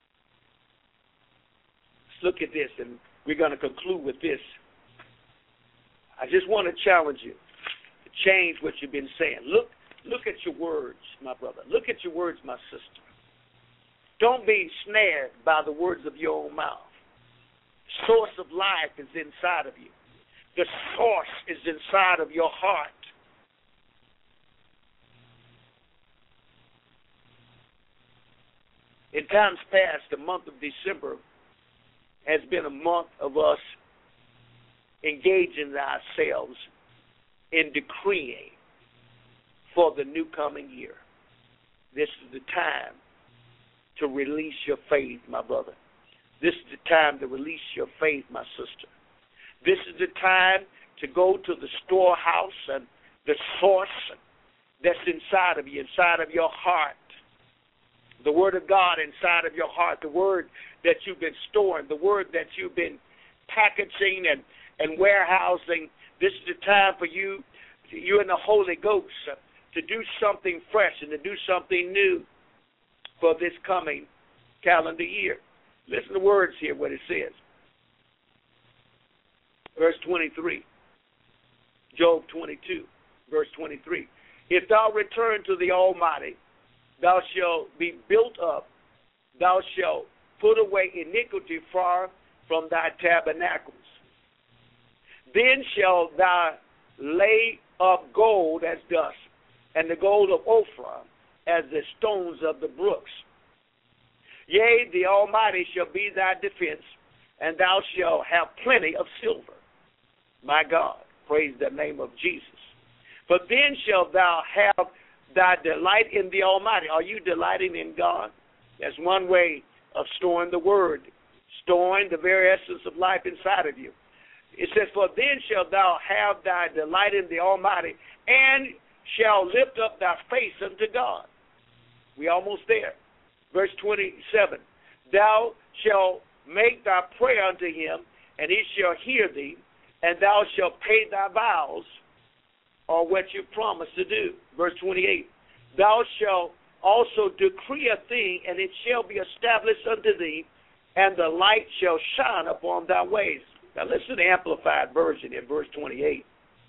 Let's look at this, and we're going to conclude with this. I just want to challenge you to change what you've been saying. Look at your words, my brother. Look at your words, my sister. Don't be snared by the words of your own mouth. The source of life is inside of you. The source is inside of your heart. In times past, the month of December has been a month of us engaging ourselves in decreeing for the new coming year. This is the time to release your faith, my brother. This is the time to release your faith, my sister. This is the time to go to the storehouse and the source that's inside of you, inside of your heart. The Word of God inside of your heart, the Word that you've been storing, the Word that you've been packaging and warehousing. This is the time for you and the Holy Ghost to do something fresh and to do something new for this coming calendar year. Listen to the words here, what it says. Verse 23. Job 22, verse 23. If thou return to the Almighty, thou shalt be built up, thou shalt put away iniquity far from thy tabernacles. Then shalt thou lay up gold as dust, and the gold of Ophir as the stones of the brooks. Yea, the Almighty shall be thy defense, and thou shalt have plenty of silver. My God, praise the name of Jesus. But then shalt thou have thy delight in the Almighty. Are you delighting in God? That's one way of storing the Word, storing the very essence of life inside of you. It says, for then shalt thou have thy delight in the Almighty, and shall lift up thy face unto God. We almost there. Verse 27, thou shalt make thy prayer unto him, and he shall hear thee, and thou shalt pay thy vows, or what you promised to do. Verse 28, thou shalt also decree a thing, and it shall be established unto thee, and the light shall shine upon thy ways. Now listen to the Amplified Version in verse 28.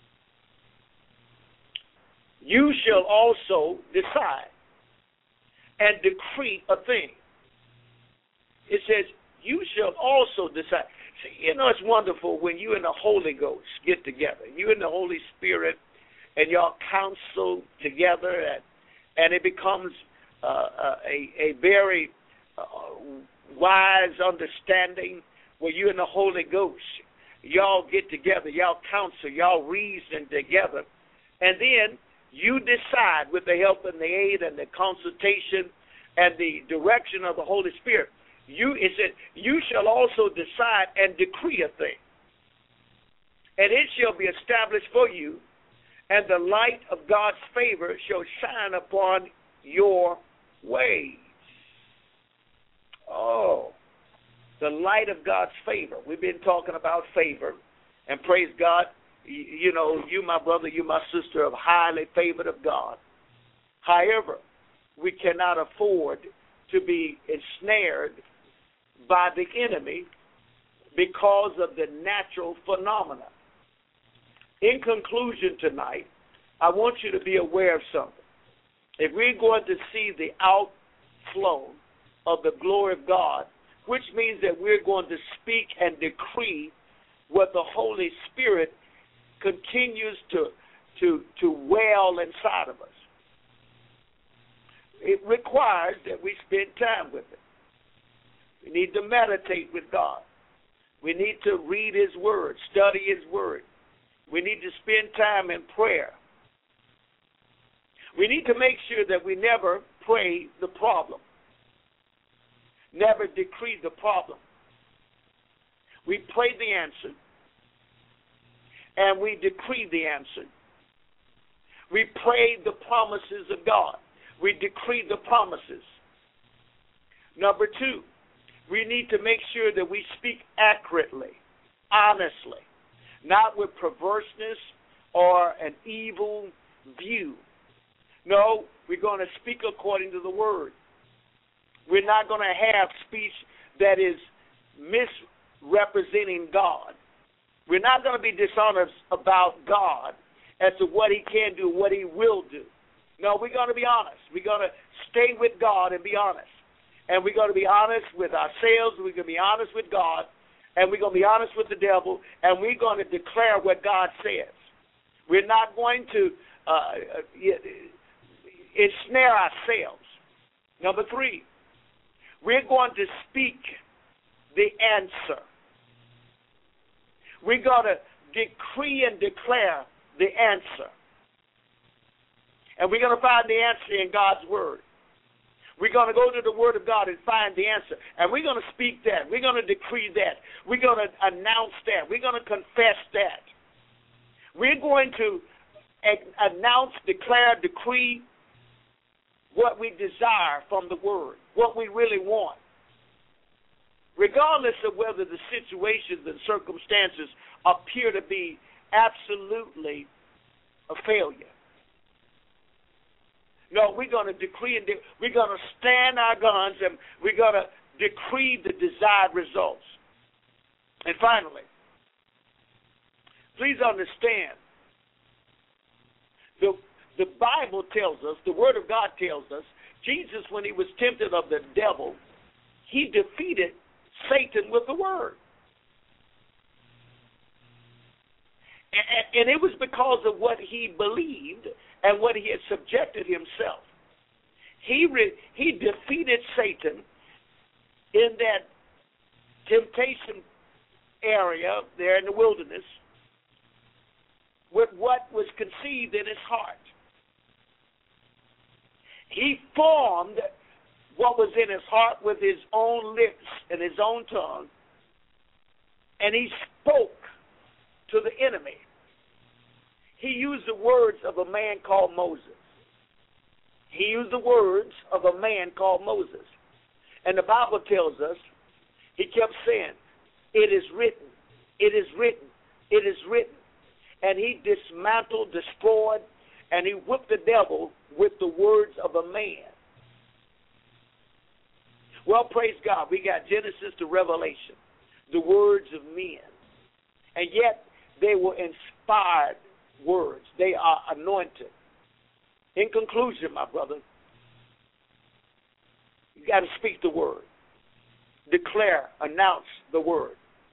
You shall also decide and decree a thing. It says, you shall also decide. See, you know, it's wonderful when you and the Holy Ghost get together. You and the Holy Spirit, and y'all counsel together, and it becomes a very wise understanding where you and the Holy Ghost, y'all get together, y'all counsel, y'all reason together, and then you decide with the help and the aid and the consultation and the direction of the Holy Spirit. It said, you shall also decide and decree a thing, and it shall be established for you, and the light of God's favor shall shine upon your ways. Oh, the light of God's favor. We've been talking about favor, and praise God, you know, you, my brother, you, my sister, are highly favored of God. However, we cannot afford to be ensnared by the enemy because of the natural phenomena. In conclusion tonight, I want you to be aware of something. If we're going to see the outflow of the glory of God, which means that we're going to speak and decree what the Holy Spirit continues to well inside of us. It requires that we spend time with it. We need to meditate with God. We need to read His Word, study His Word. We need to spend time in prayer. We need to make sure that we never pray the problem, never decree the problem. We pray the answer, and we decree the answer. We pray the promises of God. We decree the promises. Number 2, we need to make sure that we speak accurately, honestly, not with perverseness or an evil view. No, we're going to speak according to the word. We're not going to have speech that is misrepresenting God. We're not going to be dishonest about God as to what he can do, what he will do. No, we're going to be honest. We're going to stay with God and be honest. And we're going to be honest with ourselves. We're going to be honest with God. And we're going to be honest with the devil. And we're going to declare what God says. We're not going to ensnare ourselves. Number 3, we're going to speak the answer. We're going to decree and declare the answer. And we're going to find the answer in God's word. We're going to go to the word of God and find the answer. And we're going to speak that. We're going to decree that. We're going to announce that. We're going to confess that. We're going to announce, declare, decree what we desire from the word, what we really want. Regardless of whether the situations and circumstances appear to be absolutely a failure. No, we're going to decree and we're going to stand our guns and we're going to decree the desired results. And finally, please understand, the Bible tells us, the Word of God tells us, Jesus, when he was tempted of the devil, he defeated Satan with the Word. And it was because of what he believed and what he had subjected himself. He defeated Satan in that temptation area there in the wilderness with what was conceived in his heart. He formed what was in his heart with his own lips and his own tongue, and he spoke to the enemy. He used the words of a man called Moses. He used the words of a man called Moses. And the Bible tells us, he kept saying, it is written, it is written, it is written. And he dismantled, destroyed, and he whipped the devil with the words of a man. Well, praise God, we got Genesis to Revelation, the words of men. And yet, they were inspired words. They are anointed. In conclusion, my brother, you got to speak the word. Declare, announce the word.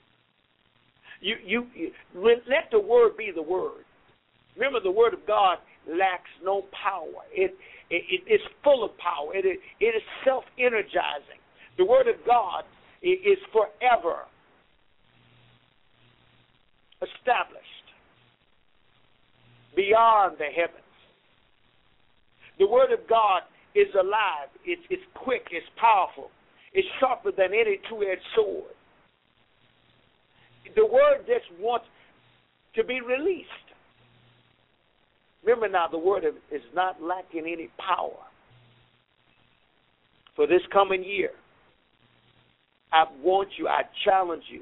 You let the word be the word. Remember, the word of God lacks no power. It's full of power. It is self-energizing. The word of God is forever established beyond the heavens. The word of God is alive. It's quick. It's powerful. It's sharper than any two-edged sword. The word just wants to be released. Remember now, the word is not lacking any power. For this coming year, I challenge you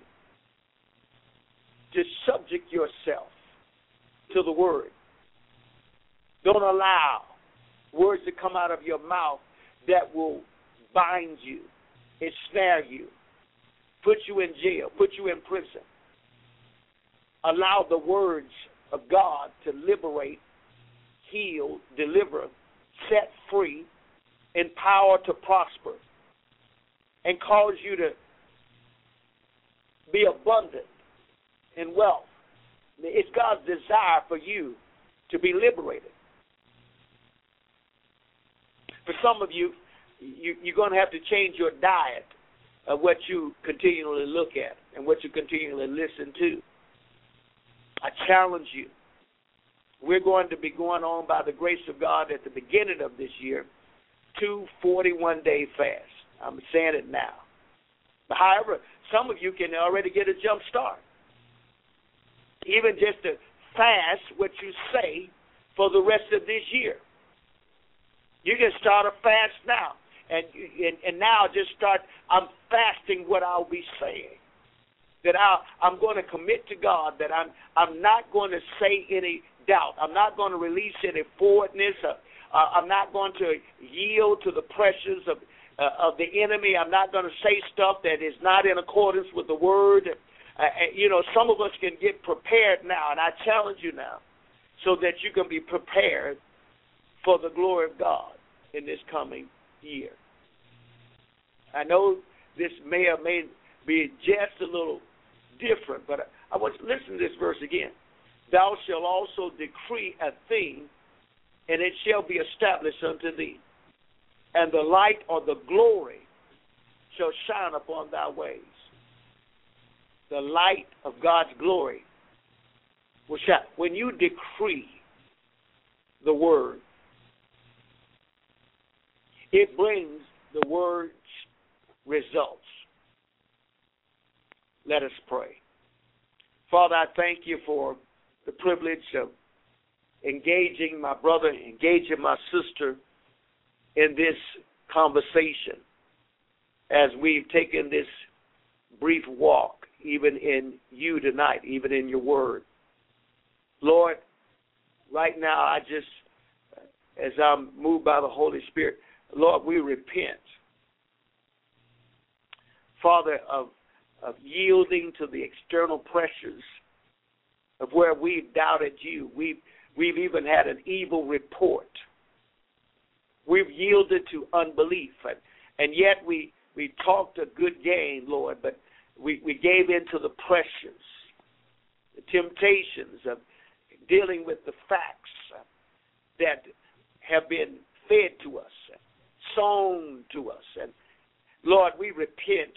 to subject yourself to the word. Don't allow words to come out of your mouth that will bind you, ensnare you, put you in jail, put you in prison. Allow the words of God to liberate, heal, deliver, set free, empower to prosper, and cause you to be abundant in wealth. It's God's desire for you to be liberated. For some of you, you're going to have to change your diet of what you continually look at and what you continually listen to. I challenge you. We're going to be going on by the grace of God at the beginning of this year, 2 41-day fasts. I'm saying it now. But however, some of you can already get a jump start. Even just to fast what you say for the rest of this year. You can start a fast now. And now just start, I'm fasting what I'll be saying. That I'm going to commit to God that I'm not going to say any doubt. I'm not going to release any forwardness. I'm not going to yield to the pressures of the enemy. I'm not going to say stuff that is not in accordance with the word. Some of us can get prepared now, and I challenge you now, so that you can be prepared for the glory of God in this coming year. I know this may or may be just a little different, but I want you to listen to this verse again. Thou shalt also decree a thing, and it shall be established unto thee. And the light or the glory shall shine upon thy ways. The light of God's glory will shine. When you decree the word, it brings the word's results. Let us pray. Father, I thank you for the privilege of engaging my brother, engaging my sister in this conversation as we've taken this brief walk, even in you tonight, even in your word. Lord, right now I just, as I'm moved by the Holy Spirit, Lord, we repent, Father, of yielding to the external pressures of where we've doubted you. We've even had an evil report. We've yielded to unbelief, and yet we talked a good game, Lord, but we gave in to the pressures, the temptations of dealing with the facts that have been fed to us, sown to us. And Lord, we repent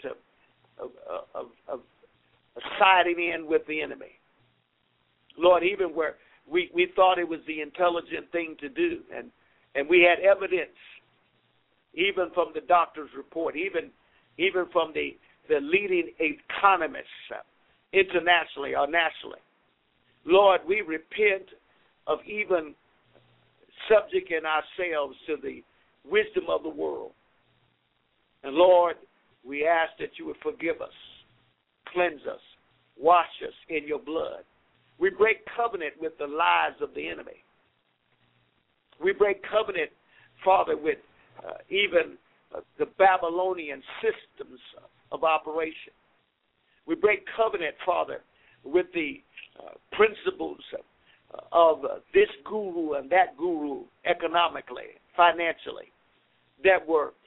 of siding in with the enemy. Lord, even where we thought it was the intelligent thing to do, and we had evidence, even from the doctor's report, even from the leading economists internationally or nationally. Lord, we repent of even subjecting ourselves to the wisdom of the world. And Lord, we ask that you would forgive us, cleanse us, wash us in your blood. We break covenant with the lies of the enemy. We break covenant, Father, with even the Babylonian systems of operation. We break covenant, Father, with the principles of this guru and that guru economically, financially, that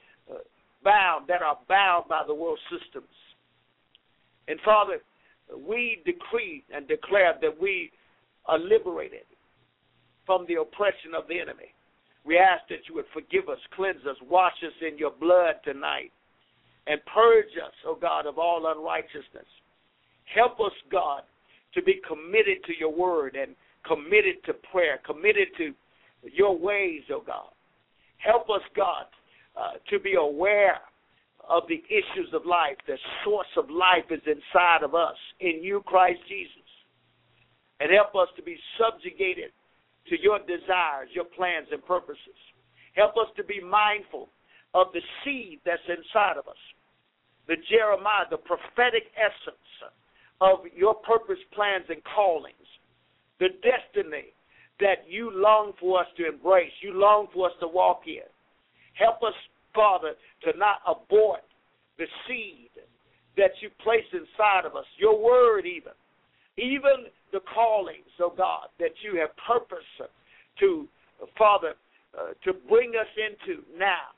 are bound by the world systems. And Father, we decree and declare that we are liberated from the oppression of the enemy. We ask that you would forgive us, cleanse us, wash us in your blood tonight, and purge us, O God, of all unrighteousness. Help us, God, to be committed to your word and committed to prayer, committed to your ways, O God. Help us, God, to be aware of the issues of life. The source of life is inside of us, in you, Christ Jesus. And help us to be subjugated to your desires, your plans and purposes. Help us to be mindful of the seed that's inside of us. The Jeremiah, the prophetic essence of your purpose, plans, and callings. The destiny that you long for us to embrace, you long for us to walk in. Help us, Father, to not abort the seed that you place inside of us, your word even the callings, oh God, that you have purposed to, Father, to bring us into now.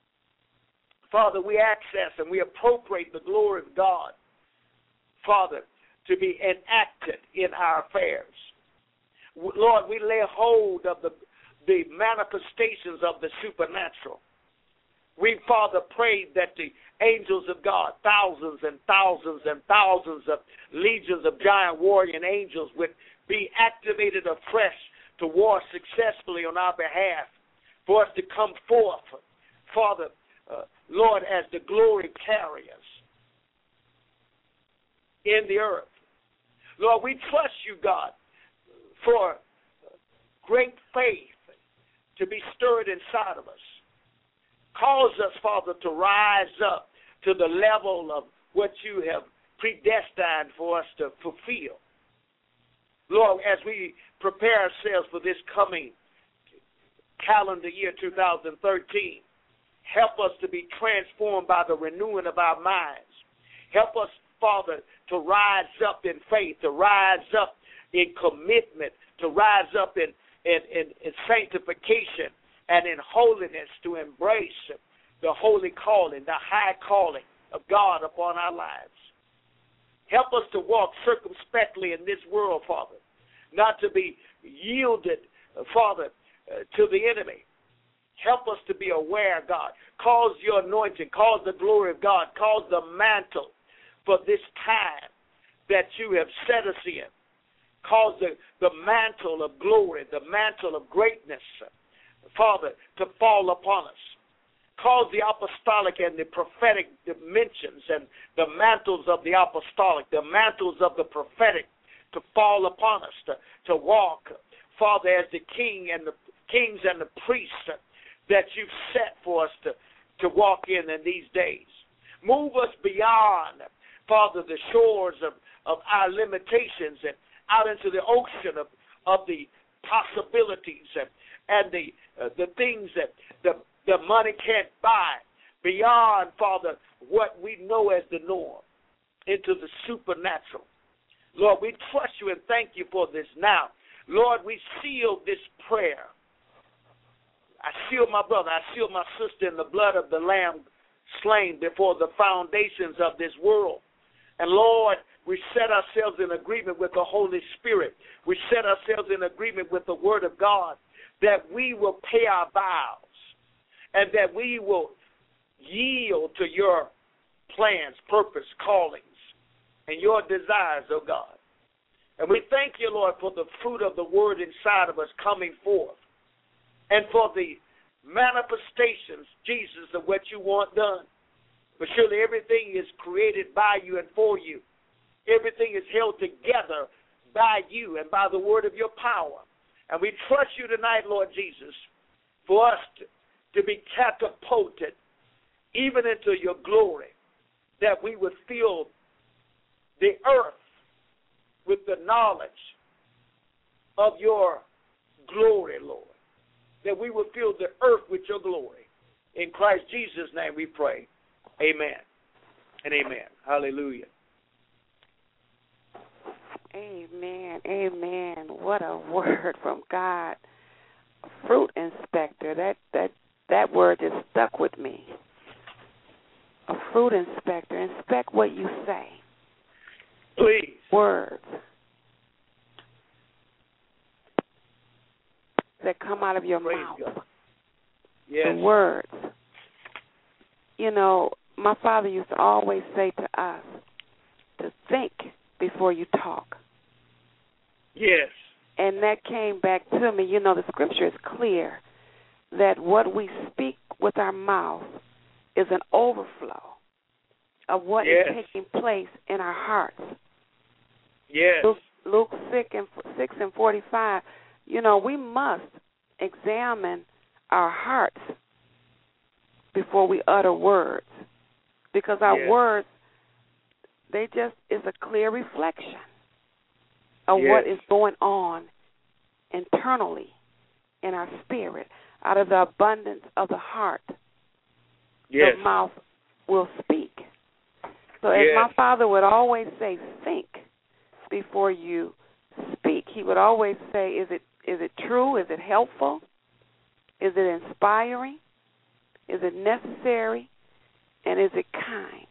Father, we access and we appropriate the glory of God, Father, to be enacted in our affairs. Lord, we lay hold of the manifestations of the supernatural. We, Father, prayed that the angels of God, thousands and thousands and thousands of legions of giant warrior angels would be activated afresh to war successfully on our behalf, for us to come forth, Father, Lord, as the glory carriers. in the earth. Lord, we trust you, God, for great faith to be stirred inside of us. Cause us, Father, to rise up to the level of what you have predestined for us to fulfill. Lord, as we prepare ourselves for this coming calendar year 2013, help us to be transformed by the renewing of our minds. Help us, Father, to rise up in faith, to rise up in commitment, to rise up in sanctification and in holiness, to embrace the holy calling, the high calling of God upon our lives. Help us to walk circumspectly in this world, Father, not to be yielded, Father, to the enemy. Help us to be aware, God. Cause your anointing, cause the glory of God, cause the mantle for this time that you have set us in. Cause the mantle of glory, the mantle of greatness, Father, to fall upon us. Cause the apostolic and the prophetic dimensions and the mantles of the apostolic, the mantles of the prophetic to fall upon us, to walk, Father, as the kings and the priests that you've set for us to walk in these days. Move us beyond, Father, the shores of our limitations and out into the ocean of the possibilities and the things that the money can't buy, beyond, Father, what we know as the norm, into the supernatural. Lord, we trust you and thank you for this now. Lord, we seal this prayer. I seal my brother, I seal my sister in the blood of the Lamb slain before the foundations of this world. And Lord, we set ourselves in agreement with the Holy Spirit. We set ourselves in agreement with the Word of God, that we will pay our vows and that we will yield to your plans, purpose, callings, and your desires, oh God. And we thank you, Lord, for the fruit of the Word inside of us coming forth, and for the manifestations, Jesus, of what you want done. But surely everything is created by you and for you. Everything is held together by you and by the word of your power. And we trust you tonight, Lord Jesus, for us to be catapulted even into your glory, that we would fill the earth with the knowledge of your glory, Lord. That we would fill the earth with your glory. In Christ Jesus' name we pray. Amen and amen. Hallelujah. Amen. Amen. What a word from God. Fruit inspector. That word just stuck with me. A fruit inspector. Inspect what you say. Please. Words that come out of your Praise mouth. God. Yes. The words. You know, my father used to always say to us to think before you talk. Yes. And that came back to me. You know, the scripture is clear that what we speak with our mouth is an overflow of what is taking place in our hearts. Yes. Luke 6:45, you know, we must examine our hearts before we utter words, because our words, they just is a clear reflection of what is going on internally in our spirit. Out of the abundance of the heart, the mouth will speak. So as my father would always say, think before you speak. He would always say, is it true? Is it helpful? Is it inspiring? Is it necessary? And is it kind?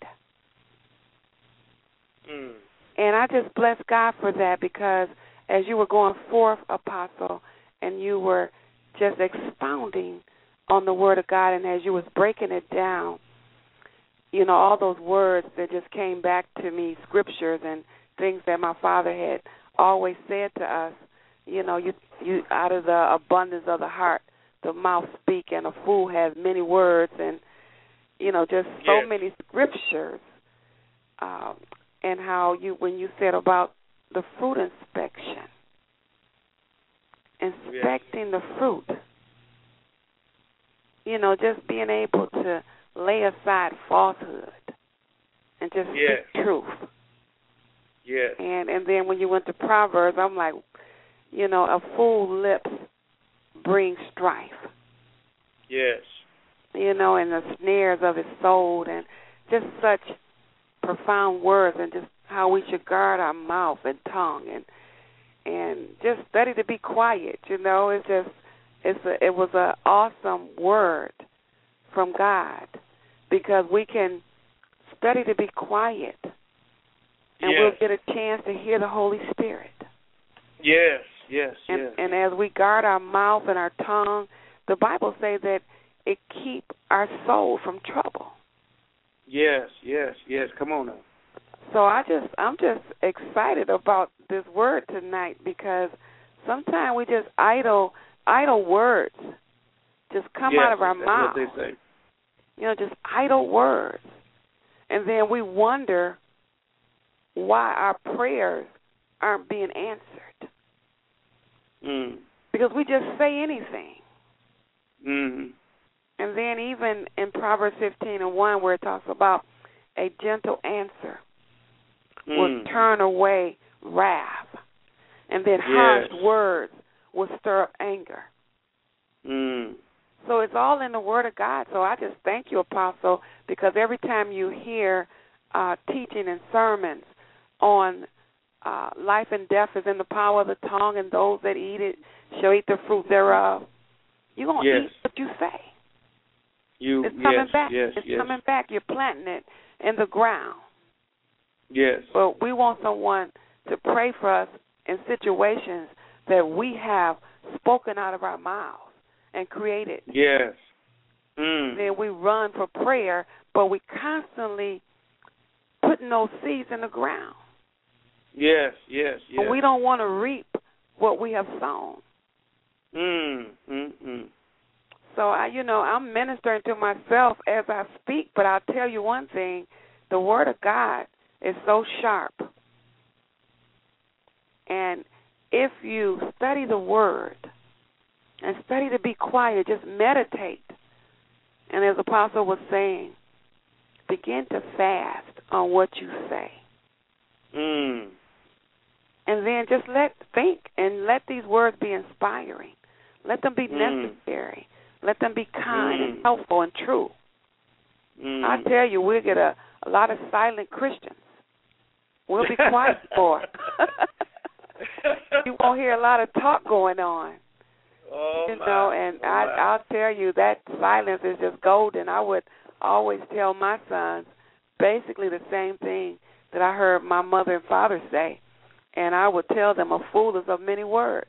And I just bless God for that, because as you were going forth, Apostle, and you were just expounding on the Word of God, and as you was breaking it down, you know, all those words that just came back to me, scriptures and things that my father had always said to us. You know, you out of the abundance of the heart, the mouth speak, and a fool has many words, and, you know, just so many scriptures and how when you said about the fruit inspection, inspecting the fruit, just being able to lay aside falsehood and just speak truth. Yes. And then when you went to Proverbs, I'm like, a fool's lips bring strife. Yes. And the snares of his soul, and just such profound words, and just how we should guard our mouth and tongue, and just study to be quiet. It was an awesome word from God, because we can study to be quiet, and we'll get a chance to hear the Holy Spirit. Yes. And as we guard our mouth and our tongue, the Bible says that it keeps our soul from trouble. Yes. Come on now. So I'm just excited about this word tonight, because sometimes we just idle words just come out of our mouth. That's what they say. Just idle words. And then we wonder why our prayers aren't being answered. Because we just say anything. And then even in Proverbs 15:1, where it talks about a gentle answer will turn away wrath, and then harsh words will stir up anger. So it's all in the Word of God. So I just thank you, Apostle, because every time you hear teaching and sermons on life and death is in the power of the tongue, and those that eat it shall eat the fruit thereof, you're going to eat what you say. It's coming back. It's coming back. You're planting it in the ground. Yes. But we want someone to pray for us in situations that we have spoken out of our mouths and created. Yes. Then we run for prayer, but we constantly putting those seeds in the ground. Yes. And we don't want to reap what we have sown. So I'm ministering to myself as I speak, but I'll tell you one thing: the Word of God is so sharp. And if you study the Word and study to be quiet, just meditate. And as Apostle was saying, begin to fast on what you say. And then just let these words be inspiring. Let them be necessary. Let them be kind and helpful and true. I tell you, we'll get a lot of silent Christians. We'll be quiet for. You won't hear a lot of talk going on. I'll tell you that silence is just golden. I would always tell my sons basically the same thing that I heard my mother and father say, and I would tell them a fool is of many words.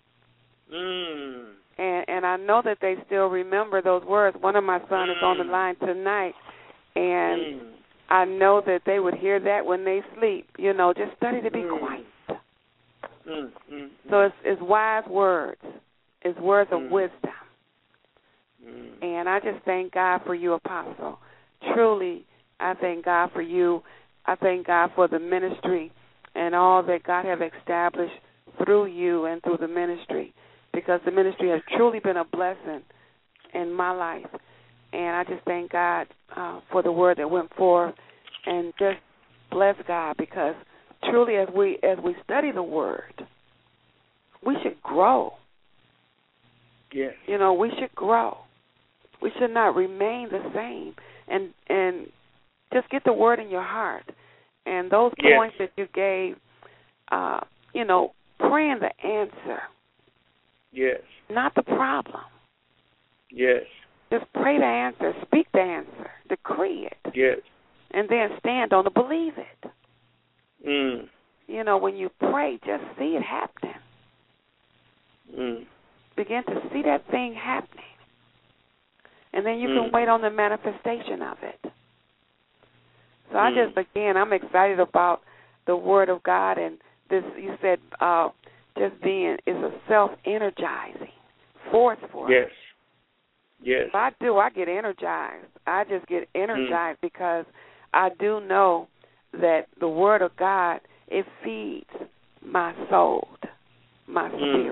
And I know that they still remember those words. One of my sons is on the line tonight, and I know that they would hear that when they sleep. Just study to be quiet. So it's wise words. It's words of wisdom. And I just thank God for you, Apostle. Truly, I thank God for you. I thank God for the ministry and all that God have established through you and through the ministry, because the ministry has truly been a blessing in my life. And I just thank God for the word that went forth, and just bless God, because truly as we study the word, we should grow. Yes. We should grow. We should not remain the same. And just get the word in your heart. And those points that you gave, praying the answer. Yes. Not the problem. Yes. Just pray the answer, speak the answer, decree it. Yes. And then stand on it, believe it. When you pray, just see it happening. Begin to see that thing happening. And then you can wait on the manifestation of it. So I'm excited about the Word of God, and this, you said, just being is a self-energizing force for us. Yes. I get energized. I just get energized because I do know that the Word of God, it feeds my soul, my spirit.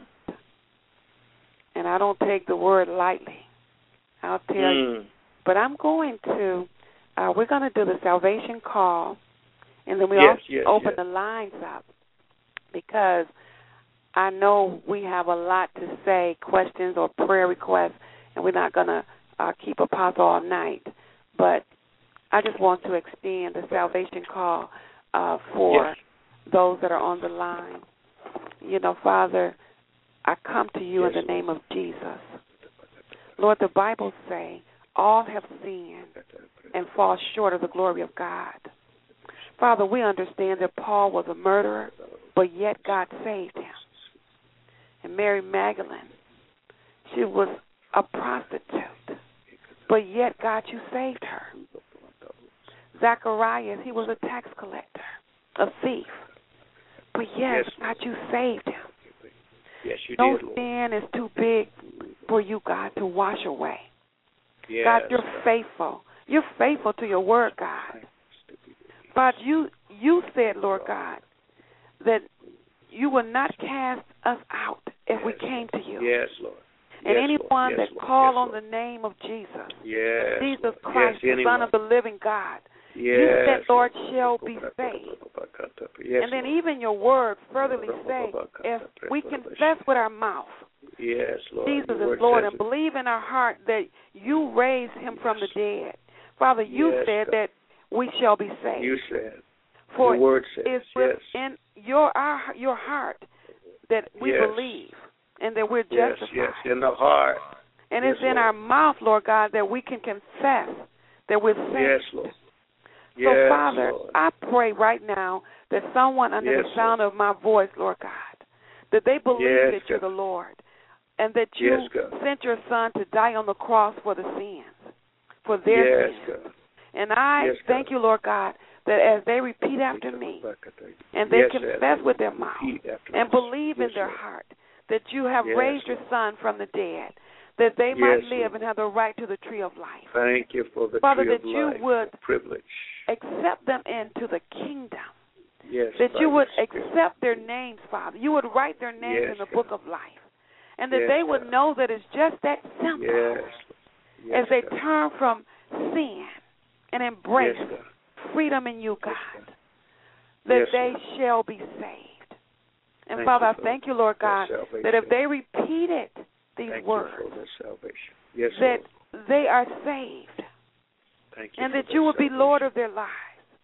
And I don't take the Word lightly. I'll tell you. But I'm going to, we're going to do the salvation call, and then we open the lines up, because I know we have a lot to say, questions or prayer requests, and we're not going to keep Apostle all night. But I just want to extend the salvation call for those that are on the line. You know, Father, I come to you in the name of Jesus. Lord, the Bible say, all have sinned and fall short of the glory of God. Father, we understand that Paul was a murderer, but yet God saved him. And Mary Magdalene, she was a prostitute, but yet, God, you saved her. Zacharias, he was a tax collector, a thief, but yet, God, you saved him. Yes, you no did, Lord. sin is too big for you, God, to wash away. Yes, God, you're faithful. You're faithful to your word, God. But you said, Lord God, that you will not cast us out if we came to you. Yes, Lord. And anyone that call on the name of Jesus, Jesus Christ, the Son of the living God, you said, Lord, shall be saved. And then even your word furtherly say, if we confess with our mouth, Lord, Jesus is Lord, and believe in our heart that you raised him from the dead. Father, you said that we shall be saved. You said. For the word says, it's within your heart that we believe and that we're justified. Yes, in the heart. And it's in our mouth, Lord God, that we can confess that we're saved. Yes, Lord. So, Father, Lord, I pray right now that someone under the sound of my voice, Lord God, that they believe that you're the Lord and that you sent your Son to die on the cross for the sins, for their sins. And I thank you, Lord God, that as they repeat after me and they confess with their mouth and believe in their heart that you have raised your Son from the dead, that they might live and have the right to the tree of life. Thank you for the Father, tree of that you life, would privilege. Accept them into the kingdom. That you would accept their names, Father. You would write their names in the book of life. And that they would know that it's just that simple as they turn from sin and embrace freedom in you, God, that they shall be saved. And Father, I thank you, Lord God, that if they repeated these words, that they are saved, and that you will be Lord of their lives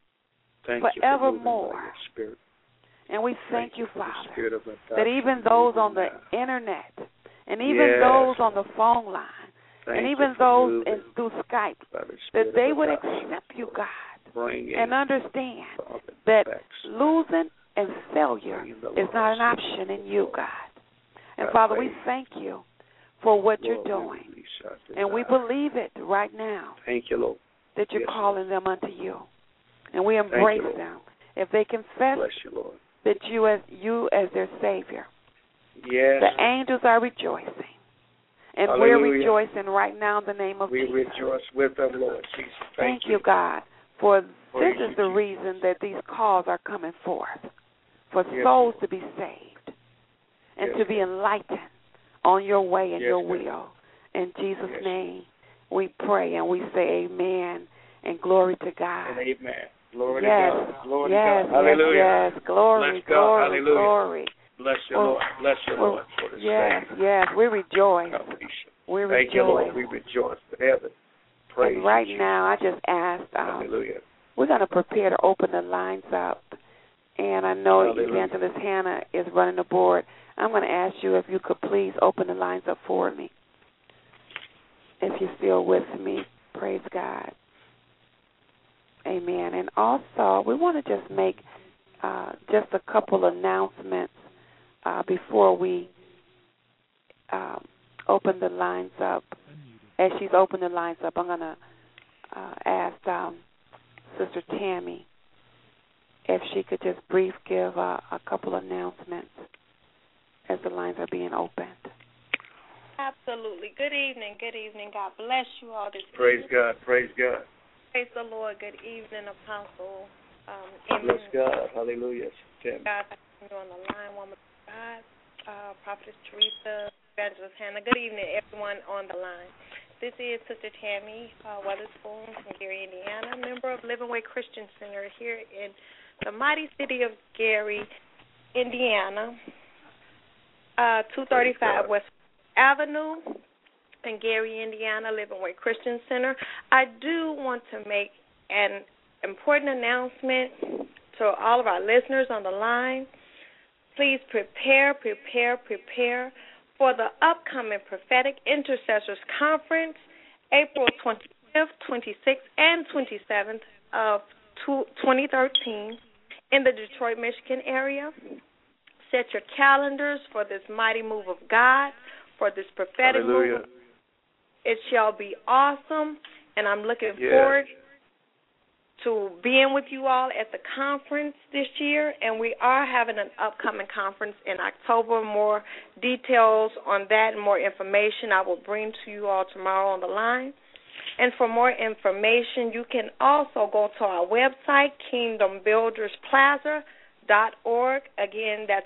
forevermore. And we thank you, Father, that even those on the internet, and even those on the phone line, and even those through Skype, that they would accept you, God, and understand that losing and failure is not an option in you, God. And Father, we thank you for what you're doing. And we believe it right now. Thank you, Lord. That you're calling them unto you. And we embrace them. If they confess that you as their Savior, the angels are rejoicing. And we're rejoicing right now in the name of Jesus. We rejoice with them, Lord Jesus. Thank you, God, for this is the reason that these calls are coming forth, for souls to be saved and to be enlightened on your way and your will. In Jesus' name we pray and we say amen and glory to God. And amen. Glory to God. Glory to God. Hallelujah. Glory, glory, glory. Bless you, Lord. Bless you, Lord, for this yes, we rejoice. We rejoice. Thank you, Lord. We rejoice in heaven. Praise and right now, I just asked, we're going to prepare to open the lines up. And I know Evangelist Hannah is running the board. I'm going to ask you if you could please open the lines up for me. If you're still with me, praise God. Amen. And also, we want to just make just a couple announcements before we open the lines up. As she's opened the lines up, I'm going to ask Sister Tammy if she could just give a couple announcements as the lines are being opened. Absolutely. Good evening. Good evening. God bless you all this Praise evening. God. Praise God. Praise the Lord. Good evening, Apostle Bless God. Hallelujah. God, you're on the line, woman of God. Prophetess Teresa, Evangelist Hannah. Good evening, everyone on the line. This is Sister Tammy Weatherspoon from Gary, Indiana, member of Living Way Christian Center here in the mighty city of Gary, Indiana, 235 West Avenue in Gary, Indiana, Living Way Christian Center. I do want to make an important announcement to all of our listeners on the line. Please prepare for the upcoming Prophetic Intercessors Conference, April 25th, 26th, and 27th of 2013 in the Detroit, Michigan area. Set your calendars for this mighty move of God, for this prophetic move. It shall be awesome, and I'm looking forward to being with you all at the conference this year, and we are having an upcoming conference in October. More details on that and more information I will bring to you all tomorrow on the line. And for more information, you can also go to our website, kingdombuildersplaza.org. Again, that's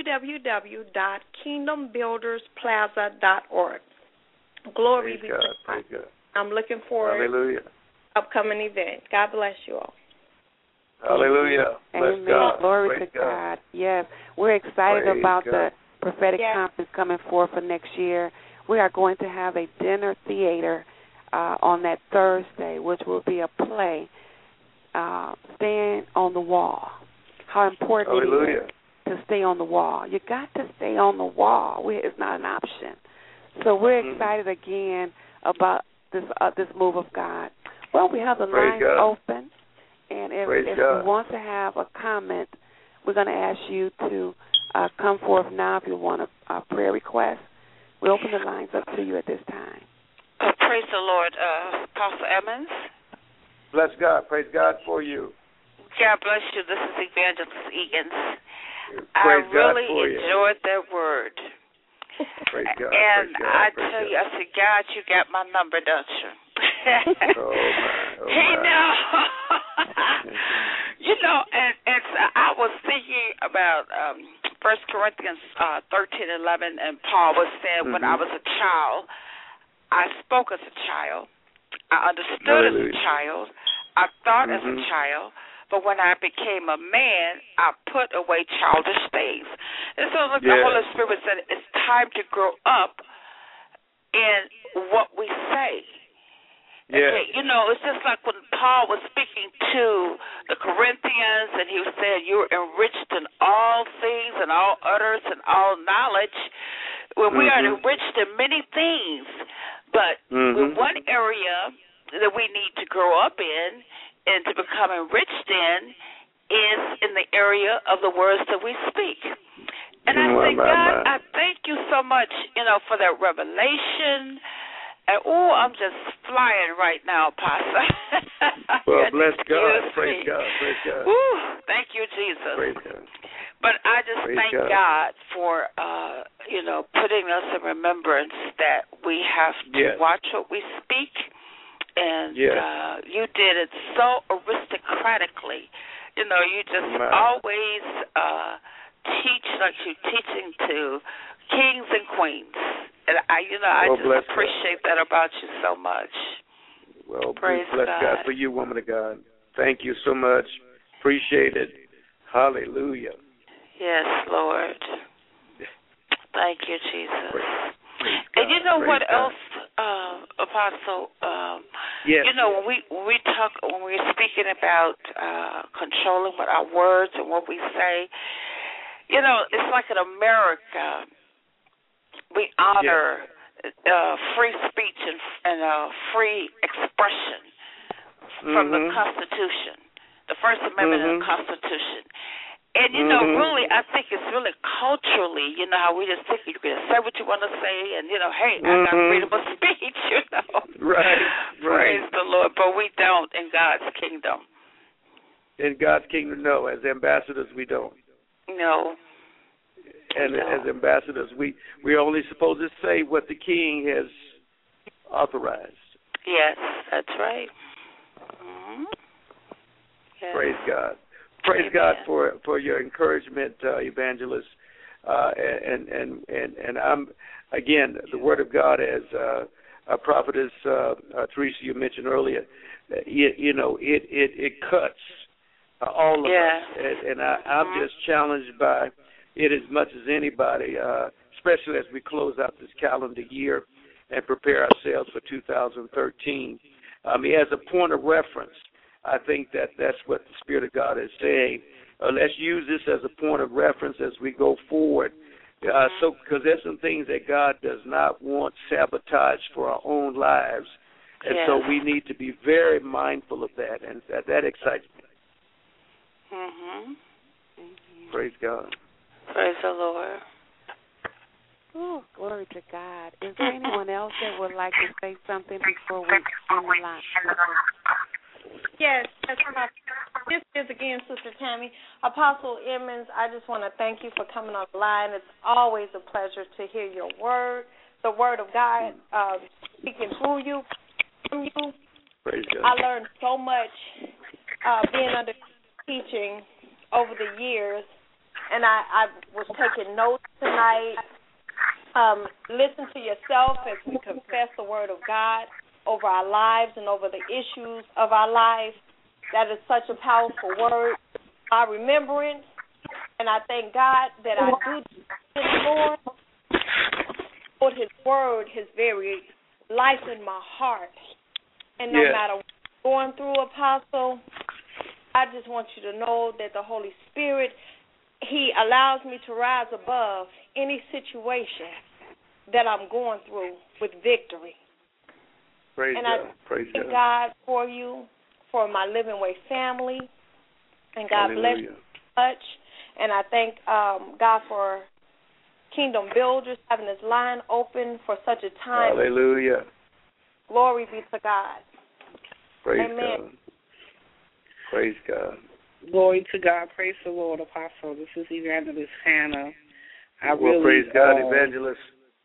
www.kingdombuildersplaza.org. Glory be to God. I'm looking forward. Hallelujah. Upcoming event. God bless you all. Hallelujah. Amen. Glory to God. Yes, we're excited about the prophetic conference coming forth for next year. We are going to have a dinner theater on that Thursday, which will be a play, Stand on the Wall. How important it is to stay on the wall. You got to stay on the wall. It's not an option. So we're excited again about this move of God. Well, we have the lines open, and if you want to have a comment, we're going to ask you to come forth now if you want a prayer request. We open the lines up to you at this time. Praise the Lord, Apostle Emmons. Bless God. Praise God for you. God bless you. This is Evangelist Egan's. Praise I really enjoyed that word. Praise God. And I tell you, I said, God, you got my number, don't you? Oh, and I was thinking about 1 Corinthians 13:11, and Paul was saying, when I was a child, I spoke as a child, I understood as a child, I thought as a child, but when I became a man, I put away childish things. And so the Holy Spirit said, it's time to grow up in what we say. Yeah. Okay, it's just like when Paul was speaking to the Corinthians, and he said, you're enriched in all things and all utterance and all knowledge. Well, we are enriched in many things, but in one area that we need to grow up in and to become enriched in is in the area of the words that we speak. And I say, God, I thank you so much, for that revelation. And, I'm just flying right now, Apostle. Well, bless God. Praise God. Praise God. Thank you, Jesus. Praise God. But I just thank God for, putting us in remembrance that we have to watch what we speak. And you did it so aristocratically. You just always teach like you're teaching to kings and queens. And I just appreciate that about you so much. Well, bless God for you, woman of God. Thank you so much. Appreciate it. Hallelujah. Yes, Lord. Thank you, Jesus. Praise and what else, Apostle? When we're speaking about controlling with our words and what we say, it's like in America, we honor free speech and free expression from the Constitution, the First Amendment of the Constitution. And, really, I think it's really culturally, how we just think you can say what you want to say and, hey, I got freedom of speech, Right. Praise the Lord. But we don't in God's kingdom. In God's kingdom, no. As ambassadors, we don't. No. And as ambassadors, we're only supposed to say what the king has authorized. Yes, that's right. Yes. Praise God. praise God for your encouragement, Evangelist. And I'm again the Word of God, as Prophetess Teresa you mentioned earlier. It cuts all of us, and I'm just challenged by it as much as anybody, especially as we close out this calendar year and prepare ourselves for 2013. As a point of reference, I think that's what the Spirit of God is saying. Let's use this as a point of reference as we go forward. Because there's some things that God does not want sabotaged for our own lives. And so we need to be very mindful of that, and that excites me. Mm-hmm. Praise God. Praise the Lord. Oh, glory to God. Is there anyone else that would like to say something before we end the line? Yes, this is again Sister Tammy. Apostle Emmons, I just want to thank you for coming on the line. It's always a pleasure to hear your word, the Word of God speaking through you, from you. Praise God. I learned so much being under teaching over the years, and I was taking notes tonight. Listen to yourself as we confess the Word of God over our lives and over the issues of our life. That is such a powerful word. Our remembrance, and I thank God that I do this, Lord. Put His word, His very life in my heart. And no matter what I'm going through, Apostle, I just want you to know that the Holy Spirit, He allows me to rise above any situation that I'm going through with victory. Praise and God. I thank God for you, for my Living Way family, and God bless you much. And I thank God for Kingdom Builders having this line open for such a time. Hallelujah. Glory be to God. Praise Amen. God. Praise God. Glory to God. Praise the Lord, Apostle. This is Evangelist Hannah. Praise God, Evangelist.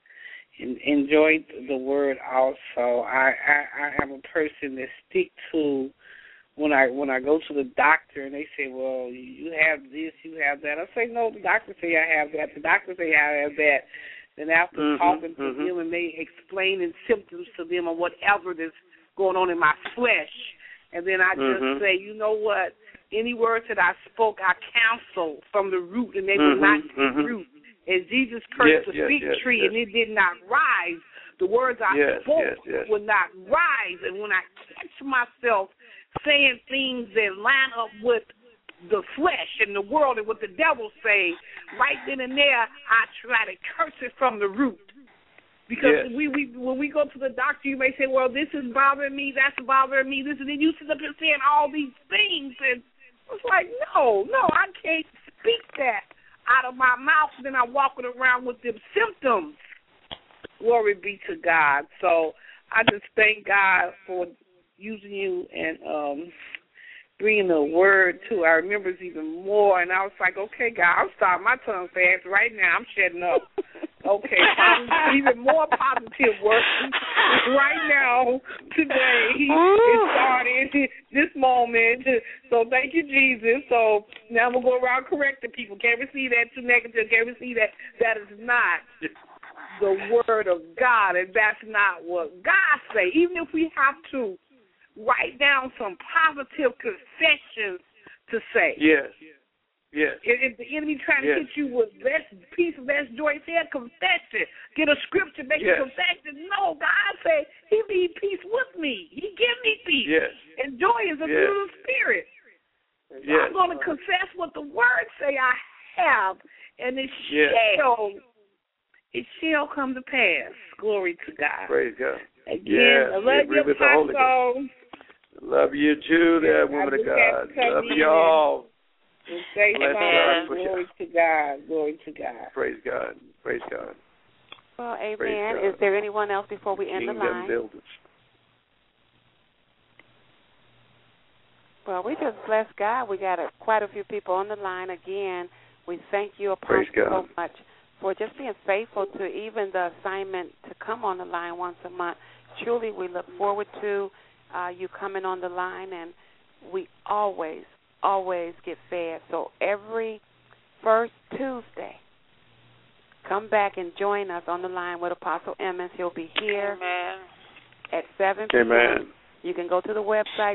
Enjoyed the word also. I am a person that stick to when I go to the doctor and they say, well, you have this, you have that. I say, no, the doctor say I have that. The doctor say I have that. Then after talking to them and they explaining symptoms to them or whatever that's going on in my flesh, and then I just say, you know what? Any words that I spoke, I cancel from the root, and they will not take root. As Jesus cursed the fig tree, and it did not rise, the words I spoke would not rise. And when I catch myself saying things that line up with the flesh and the world and what the devil say, right then and there, I try to curse it from the root. Because when we go to the doctor, you may say, well, this is bothering me, that's bothering me, this, and then you sit up and saying all these things, and it's like, no, I can't speak that out of my mouth, and then I'm walking around with them symptoms. Glory be to God. So I just thank God for using you and bringing the word to our members even more. And I was like, okay, God, I'm starting my tongue fast right now. I'm shutting up. Okay, even more positive work right now, today. It started this moment. So thank you, Jesus. So now we'll go around correcting people. Can't receive that too negative. Can't receive that. That is not the word of God, and that's not what God say. Even if we have to write down some positive confessions to say. Yes. If the enemy trying to hit you with less peace, less joy, say a confession. Get a scripture, make a confession. No, God say He leave peace with me. He give me peace. Yes. And joy is a fruit of the Spirit. So I'm going to confess what the Word say I have, and it shall come to pass. Glory to God. Praise God. Again, I love you, Apostle. Love you too, there, woman of God. Love you all. Glory to God. Glory to God. Praise God. Praise God. Well, amen. Is there anyone else before we end the line? Builders. Well, we just bless God. We got quite a few people on the line again. We thank you, Apostle, so much for just being faithful to even the assignment to come on the line once a month. Truly, we look forward to you coming on the line, and we always always get fed. So every first Tuesday, come back and join us on the line with Apostle Emmons. He'll be here at 7 p.m. Amen. You can go to the website,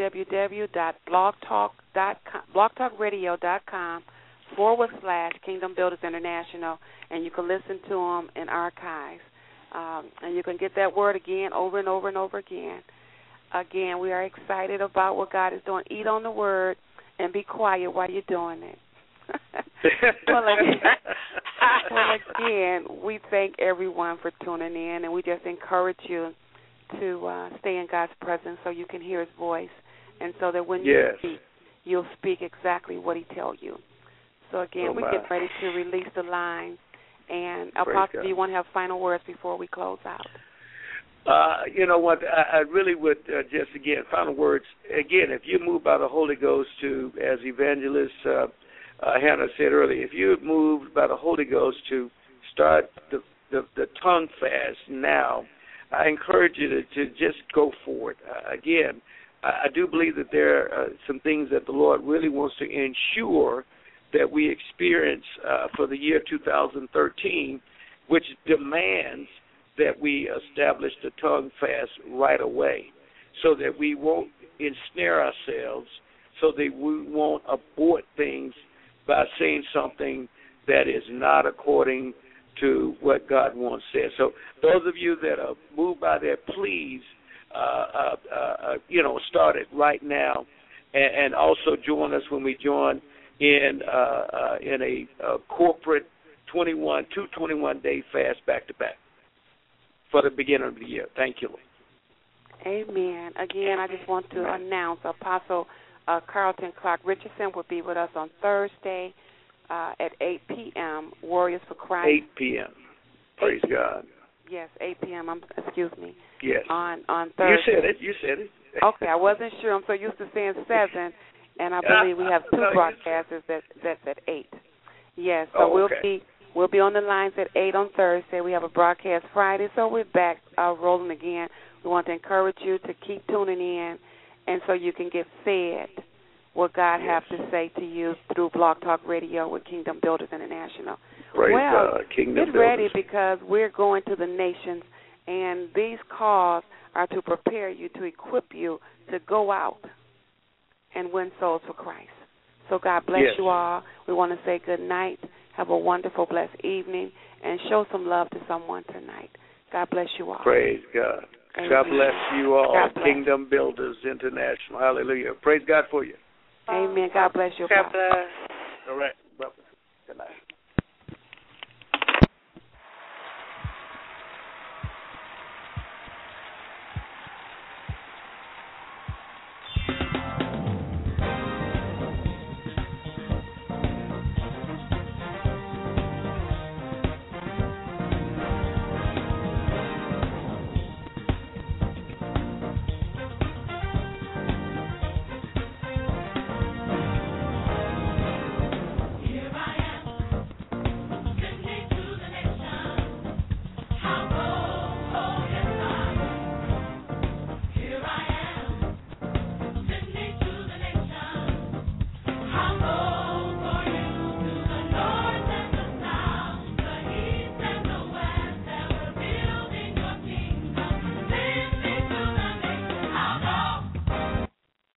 www.blogtalkradio.com/Kingdom Builders International, and you can listen to them in archives. And you can get that word again over and over and over again. Again, we are excited about what God is doing. Eat on the word and be quiet while you're doing it. Well, again, we thank everyone for tuning in, and we just encourage you to stay in God's presence so you can hear His voice, and so that when you speak, you'll speak exactly what He tells you. So, again, we get ready to release the line. And, Apostle, do you want to have final words before we close out? You know what? I really would just, again, final words. Again, if you move by the Holy Ghost to, as Evangelist Hannah said earlier, if you're moved by the Holy Ghost to start the tongue fast now, I encourage you to just go for it. Again, I do believe that there are some things that the Lord really wants to ensure that we experience for the year 2013, which demands that we establish the tongue fast right away so that we won't ensnare ourselves, so that we won't abort things by saying something that is not according to what God wants said. So those of you that are moved by that, please, start it right now, and also join us when we join in a corporate 21-day fast back-to-back for the beginning of the year. Thank you, Lord. Amen. Again, I just want to announce Apostle Carlton Clark Richardson will be with us on Thursday at 8 p.m., Warriors for Christ. 8 p.m. Praise God. Yes, 8 p.m. Excuse me. Yes. On Thursday. You said it. Okay, I wasn't sure. I'm so used to saying 7, and I believe we have two broadcasters that's at 8. Yes, so we'll be on the lines at 8 on Thursday. We have a broadcast Friday, so we're back rolling again. We want to encourage you to keep tuning in, and so you can get fed what God has to say to you through Blog Talk Radio with Kingdom Builders International. Praise God. Kingdom get ready because we're going to the nations, and these calls are to prepare you, to equip you to go out and win souls for Christ. So God bless you all. We want to say good night. Have a wonderful, blessed evening, and show some love to someone tonight. God bless you all. Praise God. Amen. God bless you all. Kingdom Builders International. Hallelujah. Praise God for you. Amen. God bless you. God bless. All right. Well, good night.